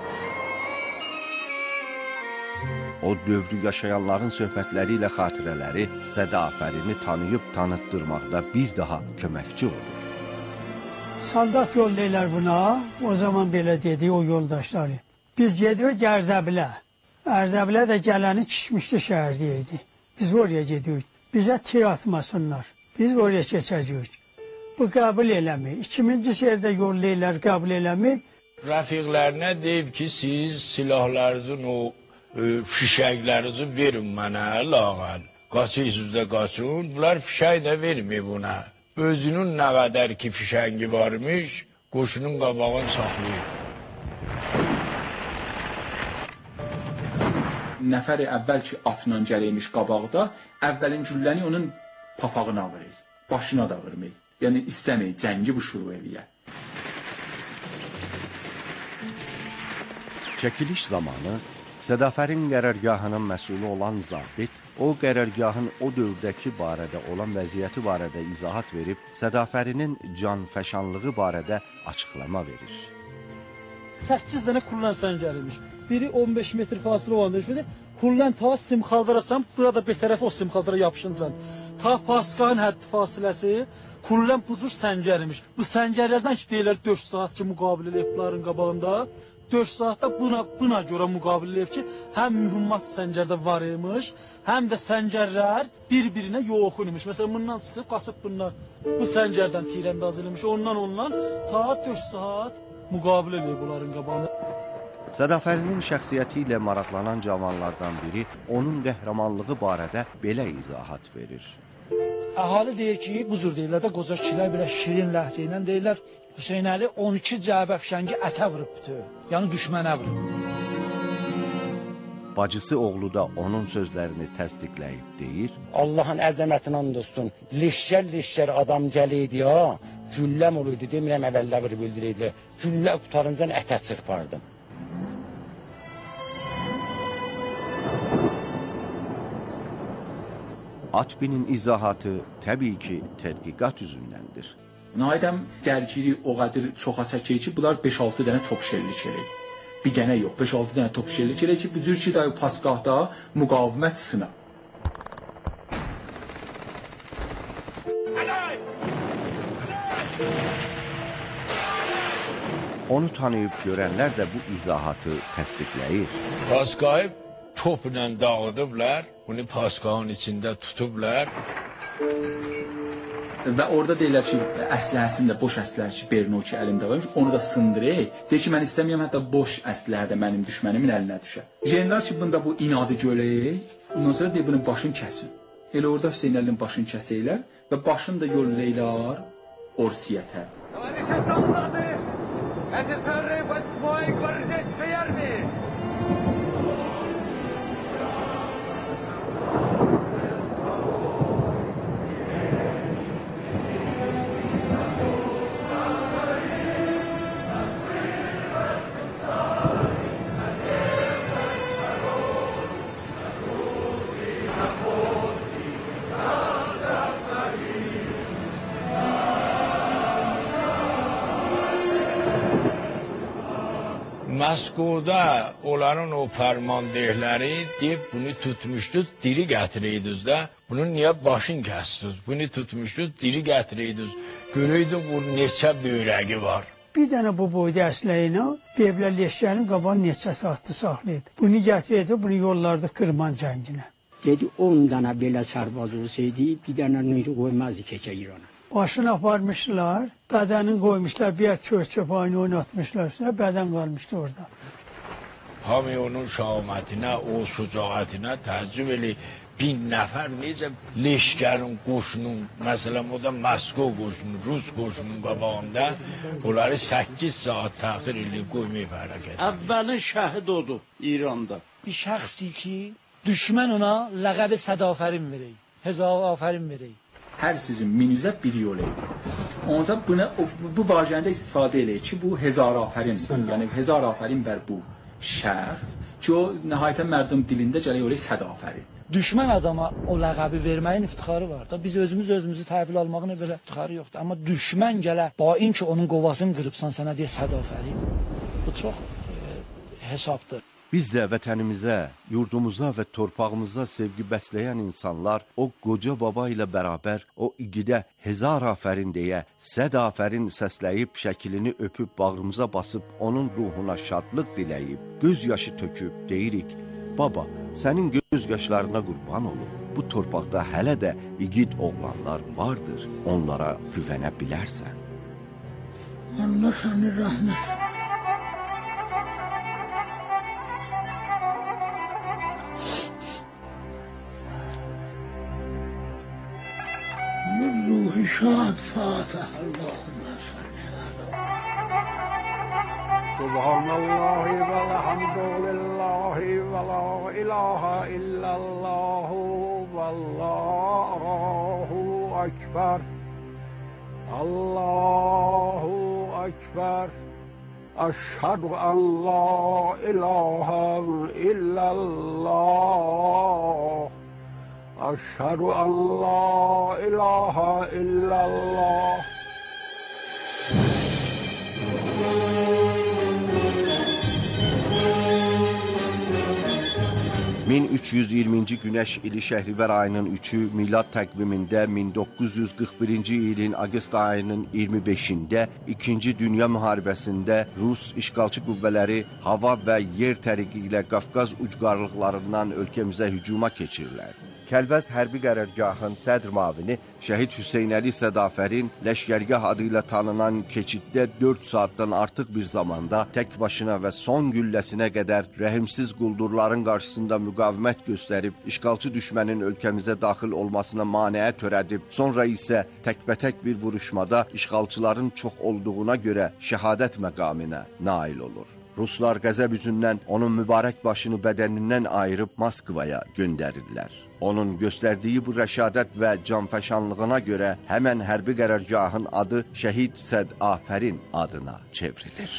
O dövrü yaşayanların söhbətləri ilə xatirələri Sədafərini tanıyıb tanıtdırmaqda bir daha köməkçi olur. Saldat yollayırlar buna, o zaman belə dedi o yoldaşları. Biz gedirik Gərdəbilə. Ərdəbilə də gələni Kişmişli şəhərdəydi. Biz oraya gedirik. Bizə tir atmasınlar. Biz oraya keçəcəyik. Bu qəbul eləmi? İkinci yerdə yollayırlar, qəbul eləmi? Rəfiqlərinə deyib ki, siz silahlarınızın o fişəklərinizi verin mənə, lağal. Qaçırsınız da qaçın. Bunlar fişək də vermir buna. Özünün nə qədər ki fişəngi varmış, qoşunun qabağını saxlayıb. Nəfəri əvvəl ki atla gələymiş qabaqda, əvvəlin gülləni onun papağına vurur, başına da vurmur. Yəni istəmir, cəngi bu şuru eləyə. Çəkiliş zamanı Sədafərin qərargahının məsulü olan zabit, o qərargahın o dövrdəki barədə olan vəziyyəti barədə izahat verib, Sədafərinin canfəşanlığı barədə açıqlama verir. səkkiz dənə kullan səngərimiş. Biri on beş metr fasilə olanda, kullan ta simxaldırasan, burada bir tərəf o simxaldıra yapışıncan. Ta Pasqanın həddi fasiləsi, kullan bu cür səngərimiş. Bu səngərlərdən ki, deyirlər dörd saat ki, müqabilə eləyiblərin qabağında, dörd saatda buna, buna görə müqabilə eləyib ki, həm mühümmat səngərdə var imiş, həm də səngərlər bir-birinə yox imiş. Məsələn, bundan çıxıb, qasıb bundan, bu səngərdən tirəndaz eləmiş, ondan ondan ta dörd saat müqabilə eləyib onların qabağında. Sədafərinin şəxsiyyəti ilə maraqlanan cavanlardan biri onun qəhrəmanlığı barədə belə izahat verir. Əhali deyir ki, bu cür deyirlər də, qoca kişilər belə şirin ləhcə ilə deyirlər, Hüseyn Əli on iki cəbə fişəngi ətə vurubdu, yəni düşmənə vurub. Bacısı oğlu da onun sözlərini təsdiqləyib deyir. Allahın əzəmətinə and olsun, leşkər-leşkər adam gəliydi ya, gülləm oluydu, demirəm əvvəldə bir bildiriydi, güllə qutarıncan ətə çırpardım. Atbinin izahatı təbii ki, tədqiqat üzündəndir. Naidəm dərgiri o qədər çoxa çəkir ki, bunlar beş altı dənə top şellik eləyir. Bir dənə yox, beş altı dənə top şellik eləyir ki, bu cür ki, Pasqahda müqavimət sına. Onu tanıyıb görənlər də bu izahatı təsdiqləyir. Pasqahı topla dağıdıblar, bunu Pasqahın içində tutublar. Və orada deyirlər ki, əsləhəsində boş əsləhə ki, Bernoki əlində varmış, onu da sındırır. Deyir ki, mən istəməyəm, hətta boş əsləhə də mənim düşmənimin əlinə düşər. Jenlər ki, bunda bu inadı görəyir, ondan sonra deyir, bunun başını kəsin. Elə orada Hüseyn Əlinin başını kəsəylər və başını da yollayırlar Orsiyətə. Moskvada onların o fərmandehləri deyib, bunu tutmuşdunuz, diri gətiriydiniz də, bunun niyə başını kəsdiniz, bunu tutmuşdunuz, diri gətiriydiniz, görəydin, bu neçə böyrəgi var. Bir dənə bu boyda əsləyinə, beblər leşkənin qabanı neçə saatlı saxlayıb. Bunu gətirdi, bunu yollarda Kırman cənginə. Dedi, on dənə belə sərbaz olsaydı, bir dənə nüyü qoymazdı keçə İrana. Başını aparmışlar, bədənin qoymuşlar, bir çöp çöp aynı oynatmışlar, bədən qalmışdı orada. hamı onun şahamatinə, o şücaətinə təəccüb eləyir. Bin nəfər necə leşkərin, qoşunun, məsələn, o da Moskva qoşunu, Rus qoşunun qabağında onları səkkiz saat təxir eləyib qoymayıb hərəkət. Əvvəlin şəhid odur İranda. Bir şəxsi ki, düşmən ona ləqəbi sədafərin verək, hezafərin verək. Hər sizin minüzə bir yol edir. Onsa buna, bu vacəndə istifadə eləyir ki, bu hezarafərin, yəni hezarafərin bər bu şəxs ki, o nəhayətən mərdum dilində gələk oraya sədafərin. Düşmən adama o ləqəbi verməyin iftixarı var da. Biz özümüz özümüzü təhvil almağın belə iftixarı yoxdur. Amma düşmən gələ, bain ki, onun qovasını qırıbsan, sənə deyə sədafərin. Bu çox e, hesabdır. Biz də vətənimizə, yurdumuza və torpağımıza sevgi bəsləyən insanlar o qoca baba ilə bərabər o igidə hezar afərin deyə səd afərin səsləyib şəklini öpüb bağrımıza basıb onun ruhuna şadlıq diləyib, göz yaşı töküb deyirik, baba, sənin göz yaşlarına qurban olub. Bu torpaqda hələ də igid oğlanlar vardır, onlara güvənə bilərsən. Allah səni rəhmət. Ruhi şad Fatih Allahümme Subhanallahi velhamdülillahi ve la ilahe illallahu vallahu ekber. Allahu ekber. Eşhedü en la ilahe illallah. Eşhedü en la ilahe illallah. min üç yüz iyirminci Günəş ili Şəhrivər ayının üçü milad təqvimində min doqquz yüz qırx birinci ilin avqust ayının iyirmi beşində İkinci Dünya müharibəsində Rus işğalçı qüvvələri hava və yer təriqi ilə Qafqaz ucqarlıqlarından ölkəmizə hücuma keçirlər. Kəlvəz hərbi qərargahın sədr mavini Şəhid Hüseynəli Sədafərin Ləşkərgah adı ilə tanınan keçiddə dörd saatdan artıq bir zamanda tək başına və son gülləsinə qədər rəhimsiz quldurların qarşısında müqavimət göstərib, işğalçı düşmənin ölkəmizə daxil olmasına maneə törədib, sonra isə təkbətək bir vuruşmada işğalçıların çox olduğuna görə şəhadət məqaminə nail olur. Ruslar qəzəb üzündən onun mübarək başını bədənindən ayırıb Moskvaya göndərirlər. Onun göstərdiyi bu rəşadət və canfəşanlığına görə həmən hərbi qərargahın adı Şəhid Səd Afərin adına çevrilir.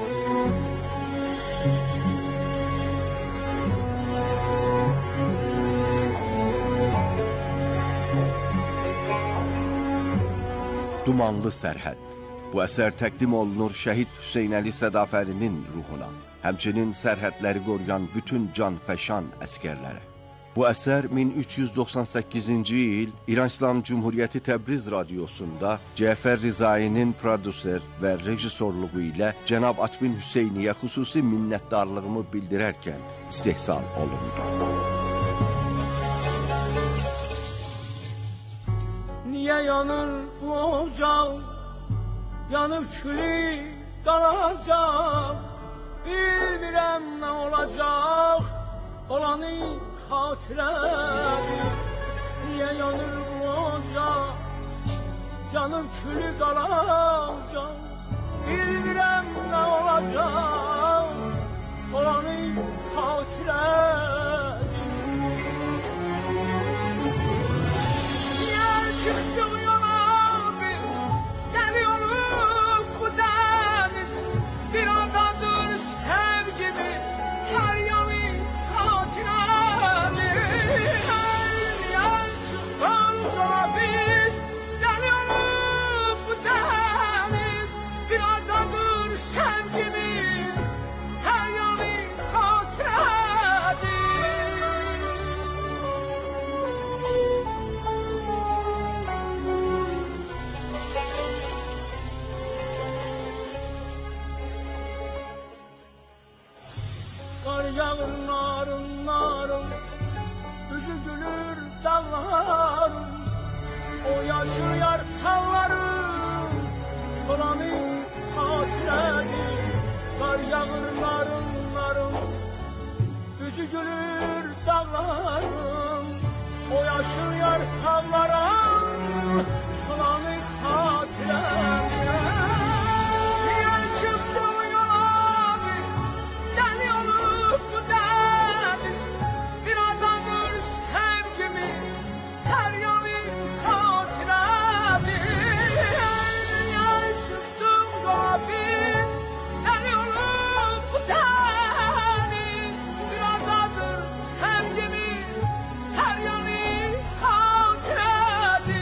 Dumanlı sərhəd. Bu əsər təqdim olunur Şəhid Hüseynəli Sədafərinin ruhuna, həmçinin sərhədləri qoruyan bütün canfəşan əskərlərə. Bu əsər min üç yüz doxsan səkkizinci il İran İslam Cumhuriyyəti Təbriz Radiosunda Cəfər Rizayinin prodüser və rejissorluğu ilə Cənab Atbin Hüseyniyə xüsusi minnətdarlığımı bildirərkən istehsal olundu. Niyə yanır bu ocaq, yanıb külü qalacaq, bilmirəm nə olacaq, olanı xatirədir. Niyə yanır bu ocaq, yanıb külü qalacaq, bilmirəm nə olacaq, olanı xatirədir. Niyə çıxdıq yola biz, gəliyoruz bu dəniz, bir adadır sevgimiz, hər yanı xatirədir. Niyə çıxdıq yola biz, gəliyoruz bu dəniz, bir adadır sevgimiz, hər yanı xatirədir. süzülür dağlarım, o yaşıl yarpaqlara salanır hatirəm. Niyə çıxdım yola bir, dəli olub bu dəniz, bir adamın sevgimi, hər yanı hatirəmi. Niyə çıxdım yola bir, dəli olub bu dəniz, bir adamın sevgimi, hər yanı hatirəmi.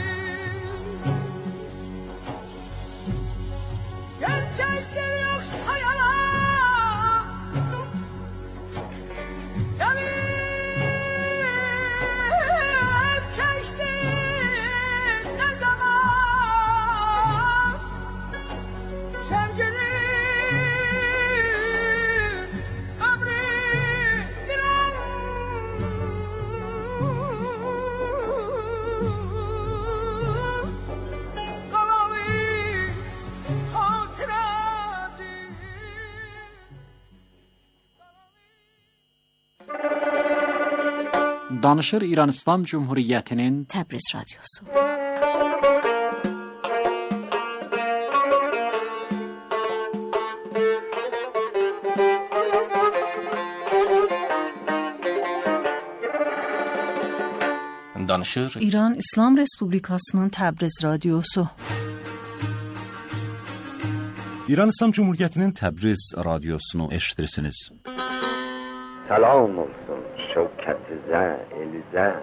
Gerçekler yoksa yalan, gelip geçti ne zaman, sevginin ömrü bir an, kalalı hatıra. Danışır İran İslam Cumhuriyeti'nin Təbriz Radyosu. Danışır İran İslam Respublikasının Təbriz Radyosu. İran İslam Cumhuriyeti'nin Təbriz Radyosunu eşitirsiniz. Salam olsun şevketize, elize.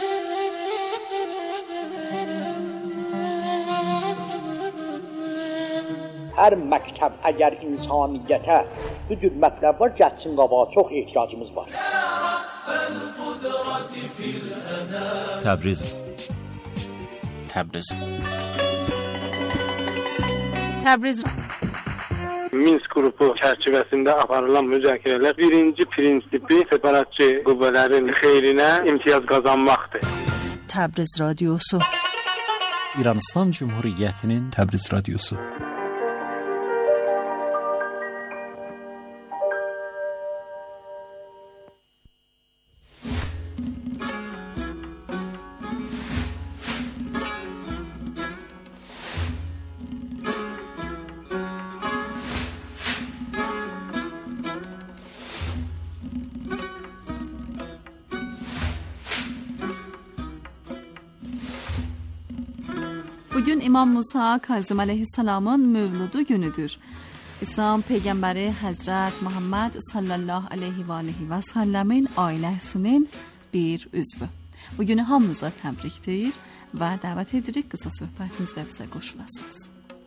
Hər məktəb əgər insaniyyətə bu cür mətləb var, gəlsin qabağa, çox ehtiyacımız var. Təbriz Təbriz Təbriz Minsk qrupu çərçivəsində aparılan müzakirələr birinci prinsipi separatçı qüvvələrin xeyrinə imtiyaz qazanmaqdır. Təbriz Radyosu. İran İslam Cumhuriyeti'nin Təbriz Radyosu. Bugün İmam Musa Kazım aleyhisselamın mevludu günüdür. İslam Peygamberi Hazret Muhammed sallallahu aleyhi ve aleyhi ve sellemin ailesinin bir üzvü. Bugünü hamınıza təbrik deyir ve davet edirik kısa söhbətimizdə bizə qoşulasınız.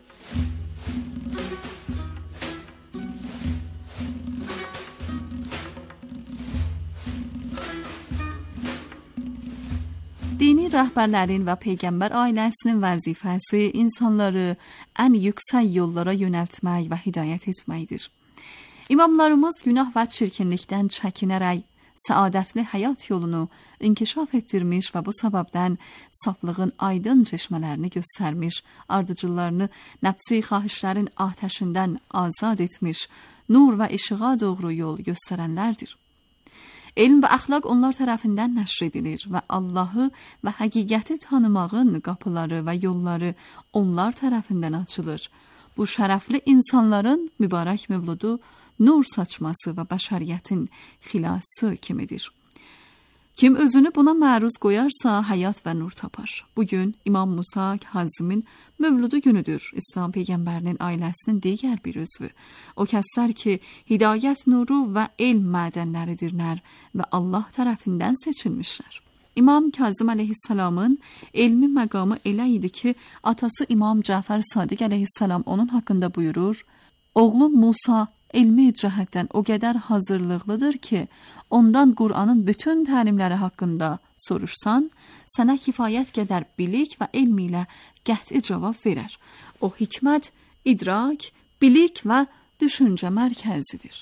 Dini rəhbərlərin və Peyğəmbər ailəsinin vəzifəsi insanları ən yüksək yollara yönəltmək və hidayət etməkdir. İmamlarımız günah və çirkinlikdən çəkinərək səadətli həyat yolunu inkişaf etdirmiş və bu səbəbdən saflığın aydın çeşmələrini göstərmiş, ardıcıllarını nəfsi xahişlərin atəşindən azad etmiş, nur və işığa doğru yol göstərənlərdir. Elm və əxlaq onlar tərəfindən nəşr edilir və Allahı və həqiqəti tanımağın qapıları və yolları onlar tərəfindən açılır. Bu şərəfli insanların mübarək mövludu nur saçması və bəşəriyyətin xilası kimidir. Kim özünü buna məruz qoyarsa həyat və nur tapar. Bugün İmam Musa Kazımın mövludu günüdür. İslam Peyğəmbərinin ailəsinin digər bir üzvü. O kəslər ki, hidayət nuru və elm mədənləridirlər və Allah tərəfindən seçilmişlər. İmam Kazım aleyhisselamın elmi məqamı elə idi ki, atası İmam Cəfər Sadiq aleyhisselam onun haqqında buyurur, oğlum Musa elmi cəhətdən o qədər hazırlıqlıdır ki, ondan Qur'anın bütün təlimləri haqqında soruşsan, sənə kifayət qədər bilik və elm ilə qəti cavab verər. O hikmət, idrak, bilik və düşüncə mərkəzidir.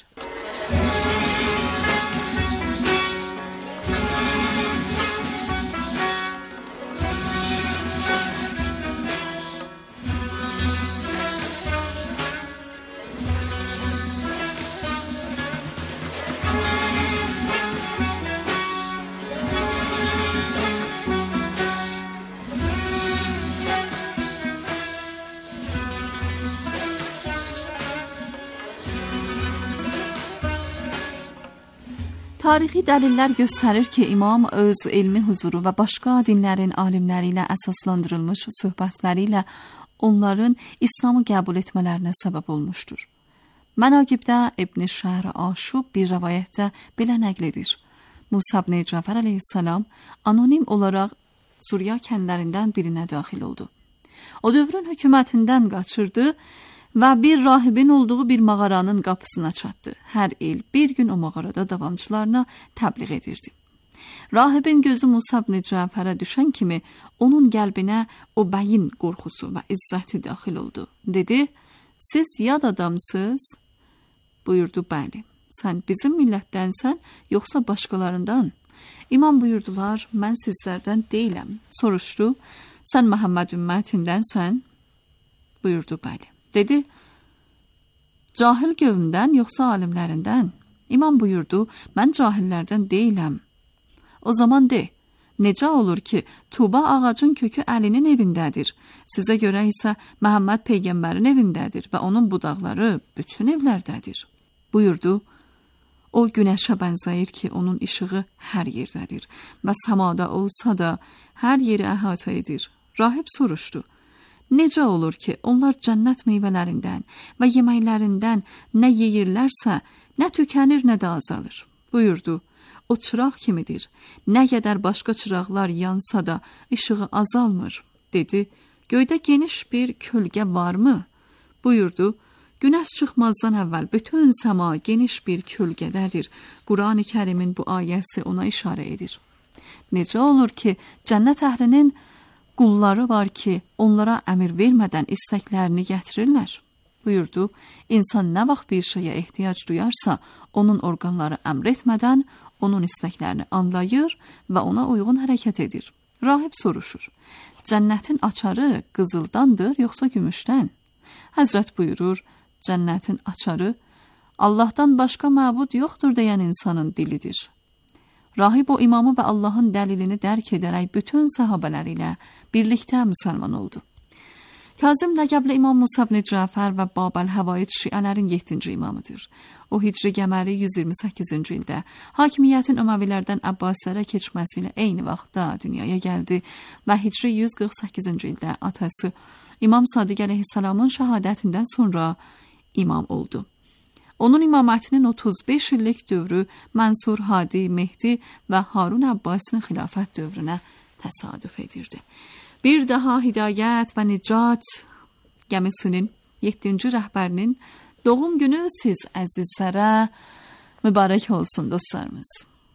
Tarixi dəlillər göstərir ki, imam öz elmi huzuru və başqa dinlərin alimləri ilə əsaslandırılmış söhbətləri ilə onların İslamı qəbul etmələrinə səbəb olmuşdur. Mənaqibdə İbn Şəhr Aşub bir rəvayətdə belə nəql edir. Musa ibn Cəfər əleyhissalam anonim olaraq Suriya kəndlərindən birinə daxil oldu. O dövrün hökumətindən qaçırdı və bir rahibin olduğu bir mağaranın qapısına çatdı. Hər il bir gün o mağarada davamçılarına təbliğ edirdi. Rahibin gözü Musa ibn Cəfərə düşən kimi onun qəlbinə o bəyin qorxusu və izzəti daxil oldu. Dedi, siz yad adamsınız? Buyurdu, bəli. Sən bizim millətdənsən, yoxsa başqalarından? İmam buyurdular, mən sizlərdən deyiləm. Soruşdu, sən Məhəmməd ümmətindənsən? Buyurdu, bəli. Dedi, cahil qövmdən yoxsa alimlərindən? İmam buyurdu, mən cahillərdən deyiləm. O zaman de, necə olur ki, Tuba ağacın kökü Əlinin evindədir. Sizə görə isə Məhəmməd Peyğəmbərin evindədir və onun budaqları bütün evlərdədir. Buyurdu, o günəşə bənzəyir ki, onun işığı hər yerdədir və samada olsa da hər yeri əhatə edir. Rahib soruşdu, necə olur ki, onlar cənnət meyvələrindən və yeməklərindən nə yeyirlərsə, nə tükənir, nə də azalır. Buyurdu, o çıraq kimidir. Nə qədər başqa çıraqlar yansa da işığı azalmır. Dedi, göydə geniş bir kölgə varmı? Buyurdu, günəş çıxmazdan əvvəl bütün səma geniş bir kölgədədir. Quran-ı Kərimin bu ayəsi ona işarə edir. Necə olur ki, cənnət əhlinin qulları var ki, onlara əmir vermədən istəklərini gətirirlər. Buyurdu, insan nə vaxt bir şeyə ehtiyac duyarsa, onun orqanları əmr etmədən onun istəklərini anlayır və ona uyğun hərəkət edir. Rahib soruşur, cənnətin açarı qızıldandır, yoxsa gümüşdən? Həzrət buyurur, cənnətin açarı Allahdan başqa məbud yoxdur deyən insanın dilidir. Rahib o imamı və Allahın dəlilini dərk edərək bütün sahabələri ilə birlikdə müsəlman oldu. Kazım ləqəbli İmam Musa ibn Cəfər və Babəl-Həvaid şiələrin yeddinci imamıdır. O hicri qəməri yüz iyirmi səkkizinci ildə hakimiyyətin Öməvilərdən Abbasilərə keçməsi ilə eyni vaxtda dünyaya gəldi və hicri yüz qırx səkkizinci ildə atası İmam Sadiq əleyhissalamın şəhadətindən sonra imam oldu. Onun imamətinin otuz beş illik dövrü Mənsur, Hadi, Mehdi və Harun Abbasinin xilafət dövrünə təsadüf edirdi. Bir daha Hidayət və Nicat gəmisinin yeddinci rəhbərinin doğum günü siz əzizlərə mübarək olsun dostlarımız.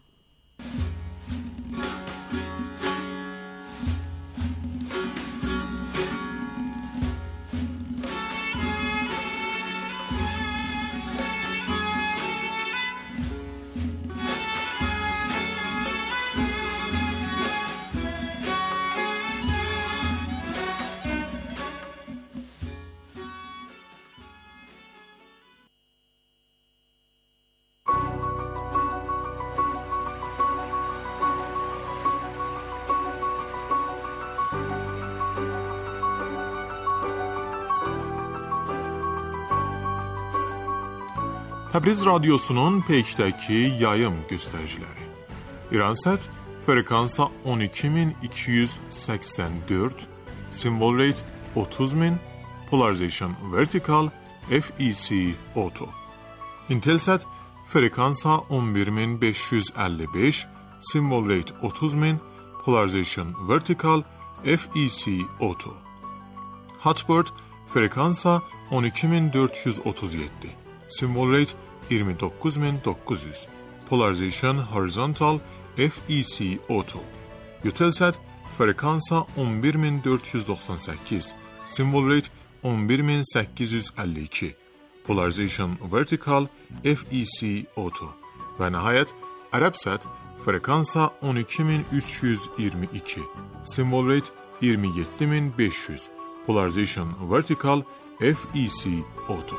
Təbriz radiosunun Peykdəki yayım göstəriciləri. İransat frekansa on iki min iki yüz səksən dörd, simvol rate otuz min, polarization vertikal, F E C auto. Intelsat frekansa on bir min beş yüz əlli beş, simvol rate otuz min, polarization vertikal, F E C auto. Hotbird frekansa on iki min dörd yüz otuz yeddi, simvol rate iyirmi doqquz min doqquz yüz, polarization horizontal, F E C auto. Eutelsat frekansa on bir min dörd yüz doxsan səkkiz, simvol rate on bir min səkkiz yüz əlli iki, polarization vertikal, F E C auto. Və nəhayət Ərəbsat frekansa on iki min üç yüz iyirmi iki, simvol rate iyirmi yeddi min beş yüz, polarization vertikal, F E C auto.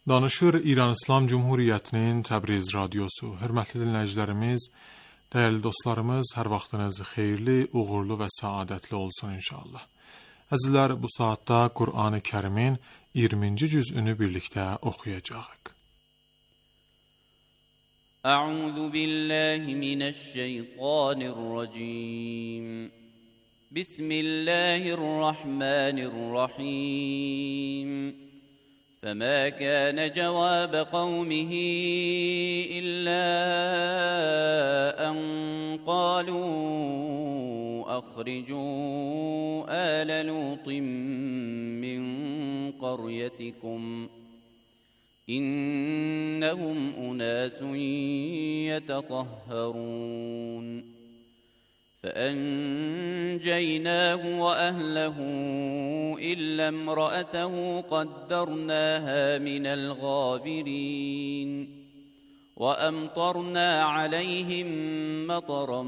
Danışır İran İslam Cumhuriyyətinin Təbriz radiosu. Hörmətli dinləyicilərimiz, dəyərli dostlarımız, hər vaxtınız xeyirli, uğurlu və səadətli olsun inşallah. Əzizlər, bu saatda Qur'an-ı Kərimin iyirminci cüzünü birlikdə oxuyacağıq. Əuzu billahi minəşşeytanirracim. Bismillahirrahmanirrahim. فما كان جواب قومه إلا أن قالوا أخرجوا آل لوط من قريتكم إنهم أناس يتطهرون فأنجيناه وأهله إلا امرأته قدرناها من الغابرين وأمطرنا عليهم مطرا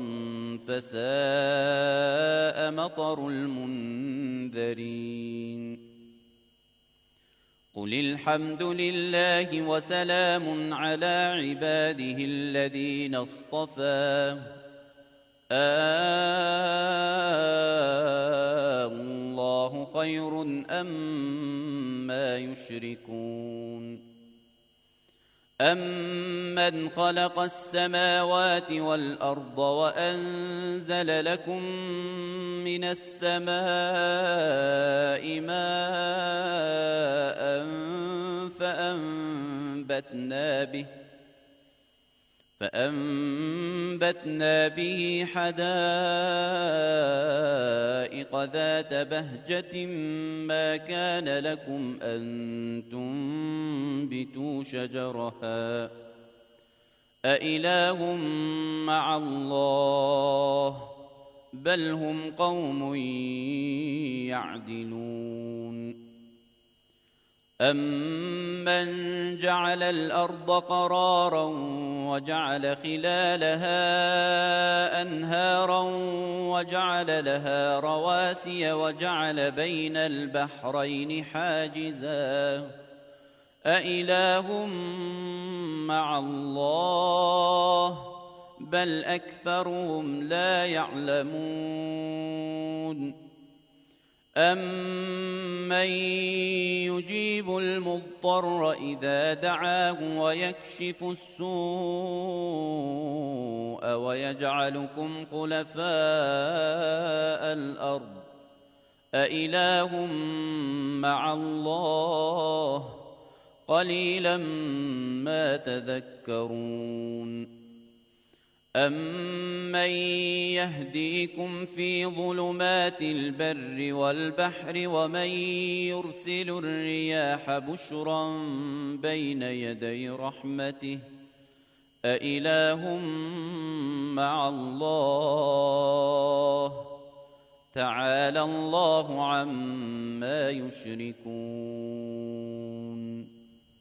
فساء مطر المنذرين قل الحمد لله وسلام على عباده الذين اصطفى الله خير أما يشركون أمن خلق السماوات والأرض وأنزل لكم من السماء ماء فأنبتنا به فأنبتنا به حدائق ذات بهجة ما كان لكم أن تنبتوا شجرها أإله مع الله بل هم قوم يعدلون أمن جعل الأرض قرارا وجعل خلالها أنهارا وجعل لها رواسي وجعل بين البحرين حاجزا أإله مع الله بل أكثرهم لا يعلمون أمن يجيب المضطر إذا دعاه ويكشف السوء ويجعلكم خلفاء الأرض أإله مع الله قليلا ما تذكرون أمن يهديكم في ظلمات البر والبحر ومن يرسل الرياح بشرا بين يدي رحمته أإله مع الله تعالى الله عما يشركون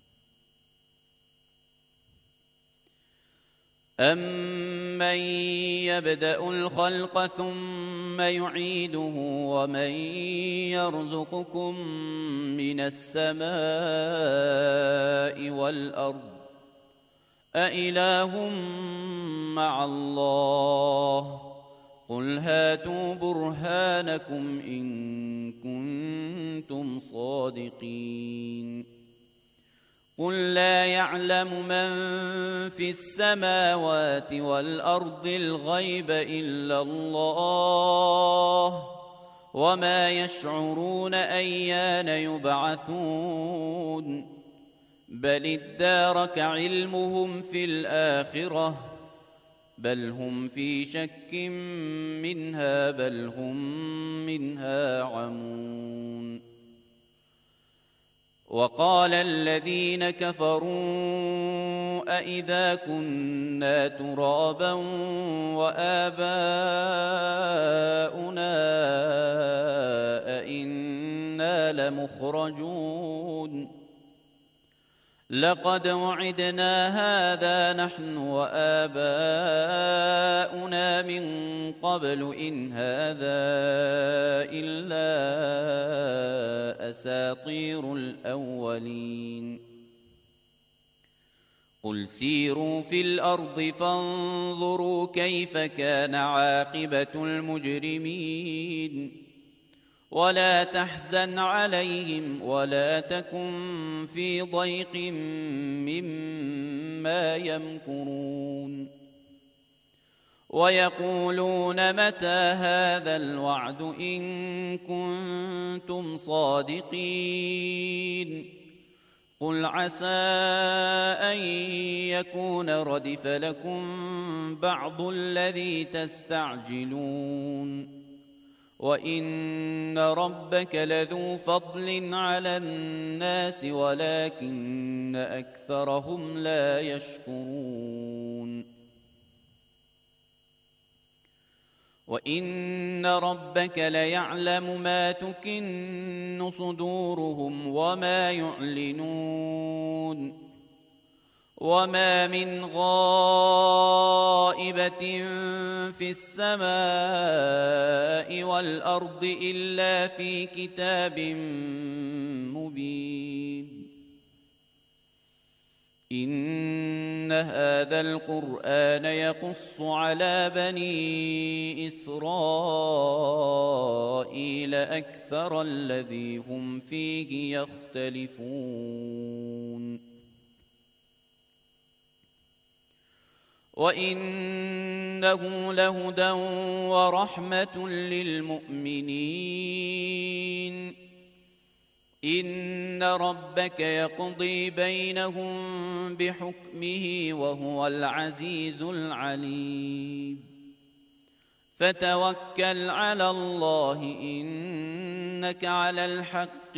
أمن يبدأ الخلق ثم يعيده ومن يرزقكم من السماء والأرض أإله مع الله قل هاتوا برهانكم إن كنتم صادقين قل لا يعلم من في السماوات والأرض الغيب إلا الله وما يشعرون أيان يبعثون بل ادارك علمهم في الآخرة بل هم في شك منها بل هم منها عمون وقال الذين كفروا أئذا كنا ترابا وآباؤنا أئنا لمخرجون لقد وعدنا هذا نحن وآباؤنا من قبل إن هذا إلا أساطير الأولين قل سيروا في الأرض فانظروا كيف كان عاقبة المجرمين ولا تحزن عليهم ولا تكن في ضيق مما يمكرون ويقولون متى هذا الوعد إن كنتم صادقين قل عسى أن يكون ردف لكم بعض الذي تستعجلون وإن ربك لذو فضل على الناس ولكن أكثرهم لا يشكرون وإن ربك ليعلم ما تكن صدورهم وما يعلنون وما من غائبة في السماء والأرض إلا في كتاب مبين إن هذا القرآن يقص على بني إسرائيل أكثر الذي هم فيه يختلفون وإنه لهدى ورحمة للمؤمنين إن ربك يقضي بينهم بحكمه وهو العزيز العليم فتوكل على الله إنك على الحق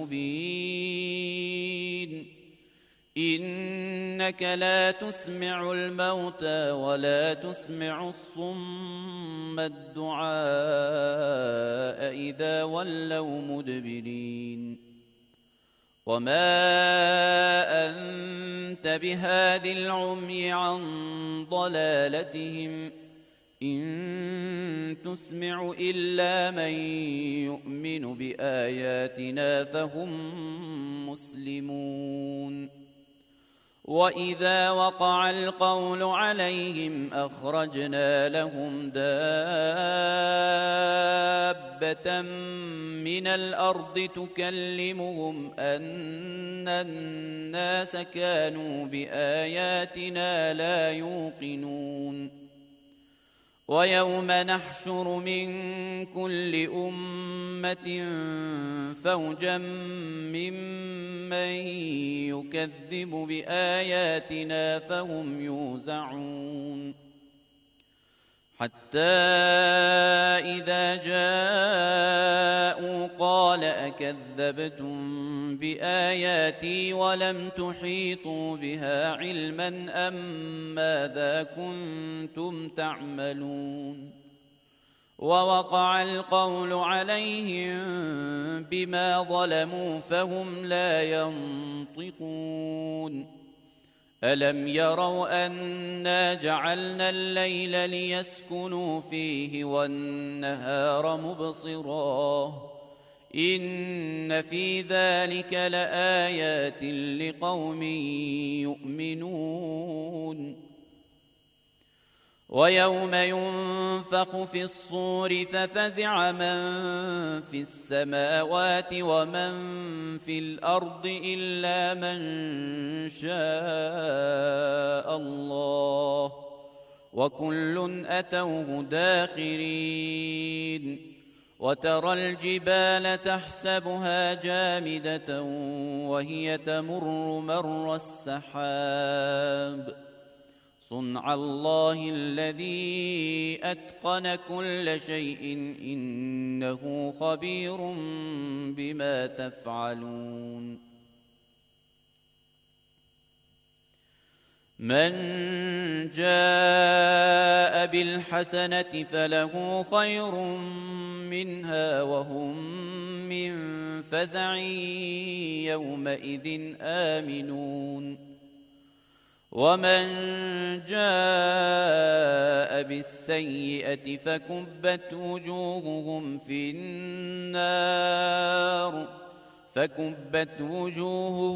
المبين إنك لا تسمع الموتى ولا تسمع الصم الدعاء إذا ولوا مدبرين وما أنت بهاد العمي عن ضلالتهم إن تسمع إلا من يؤمن بآياتنا فهم مسلمون وإذا وقع القول عليهم أخرجنا لهم دابة من الأرض تكلمهم أن الناس كانوا بآياتنا لا يوقنون ويوم نحشر من كل أمة فوجا ممن يكذب بآياتنا فهم يوزعون حتى إذا جاءوا قال أكذبتم بآياتي ولم تحيطوا بها علما أم ماذا كنتم تعملون ووقع القول عليهم بما ظلموا فهم لا ينطقون ألم يروا أنا جعلنا الليل ليسكنوا فيه والنهار مبصرا إن في ذلك لآيات لقوم يؤمنون ويوم ينفخ في الصور ففزع من في السماوات ومن في الأرض إلا من شاء الله وكل أتوه داخرين وترى الجبال تحسبها جامدة وهي تمر مر السحاب صنع الله الذي أتقن كل شيء إنه خبير بما تفعلون من جاء بالحسنة فله خير منها وهم من فزع يومئذ آمنون ومن جاء بالسيئة فكبت وجوههم في النار فكبت وجوههم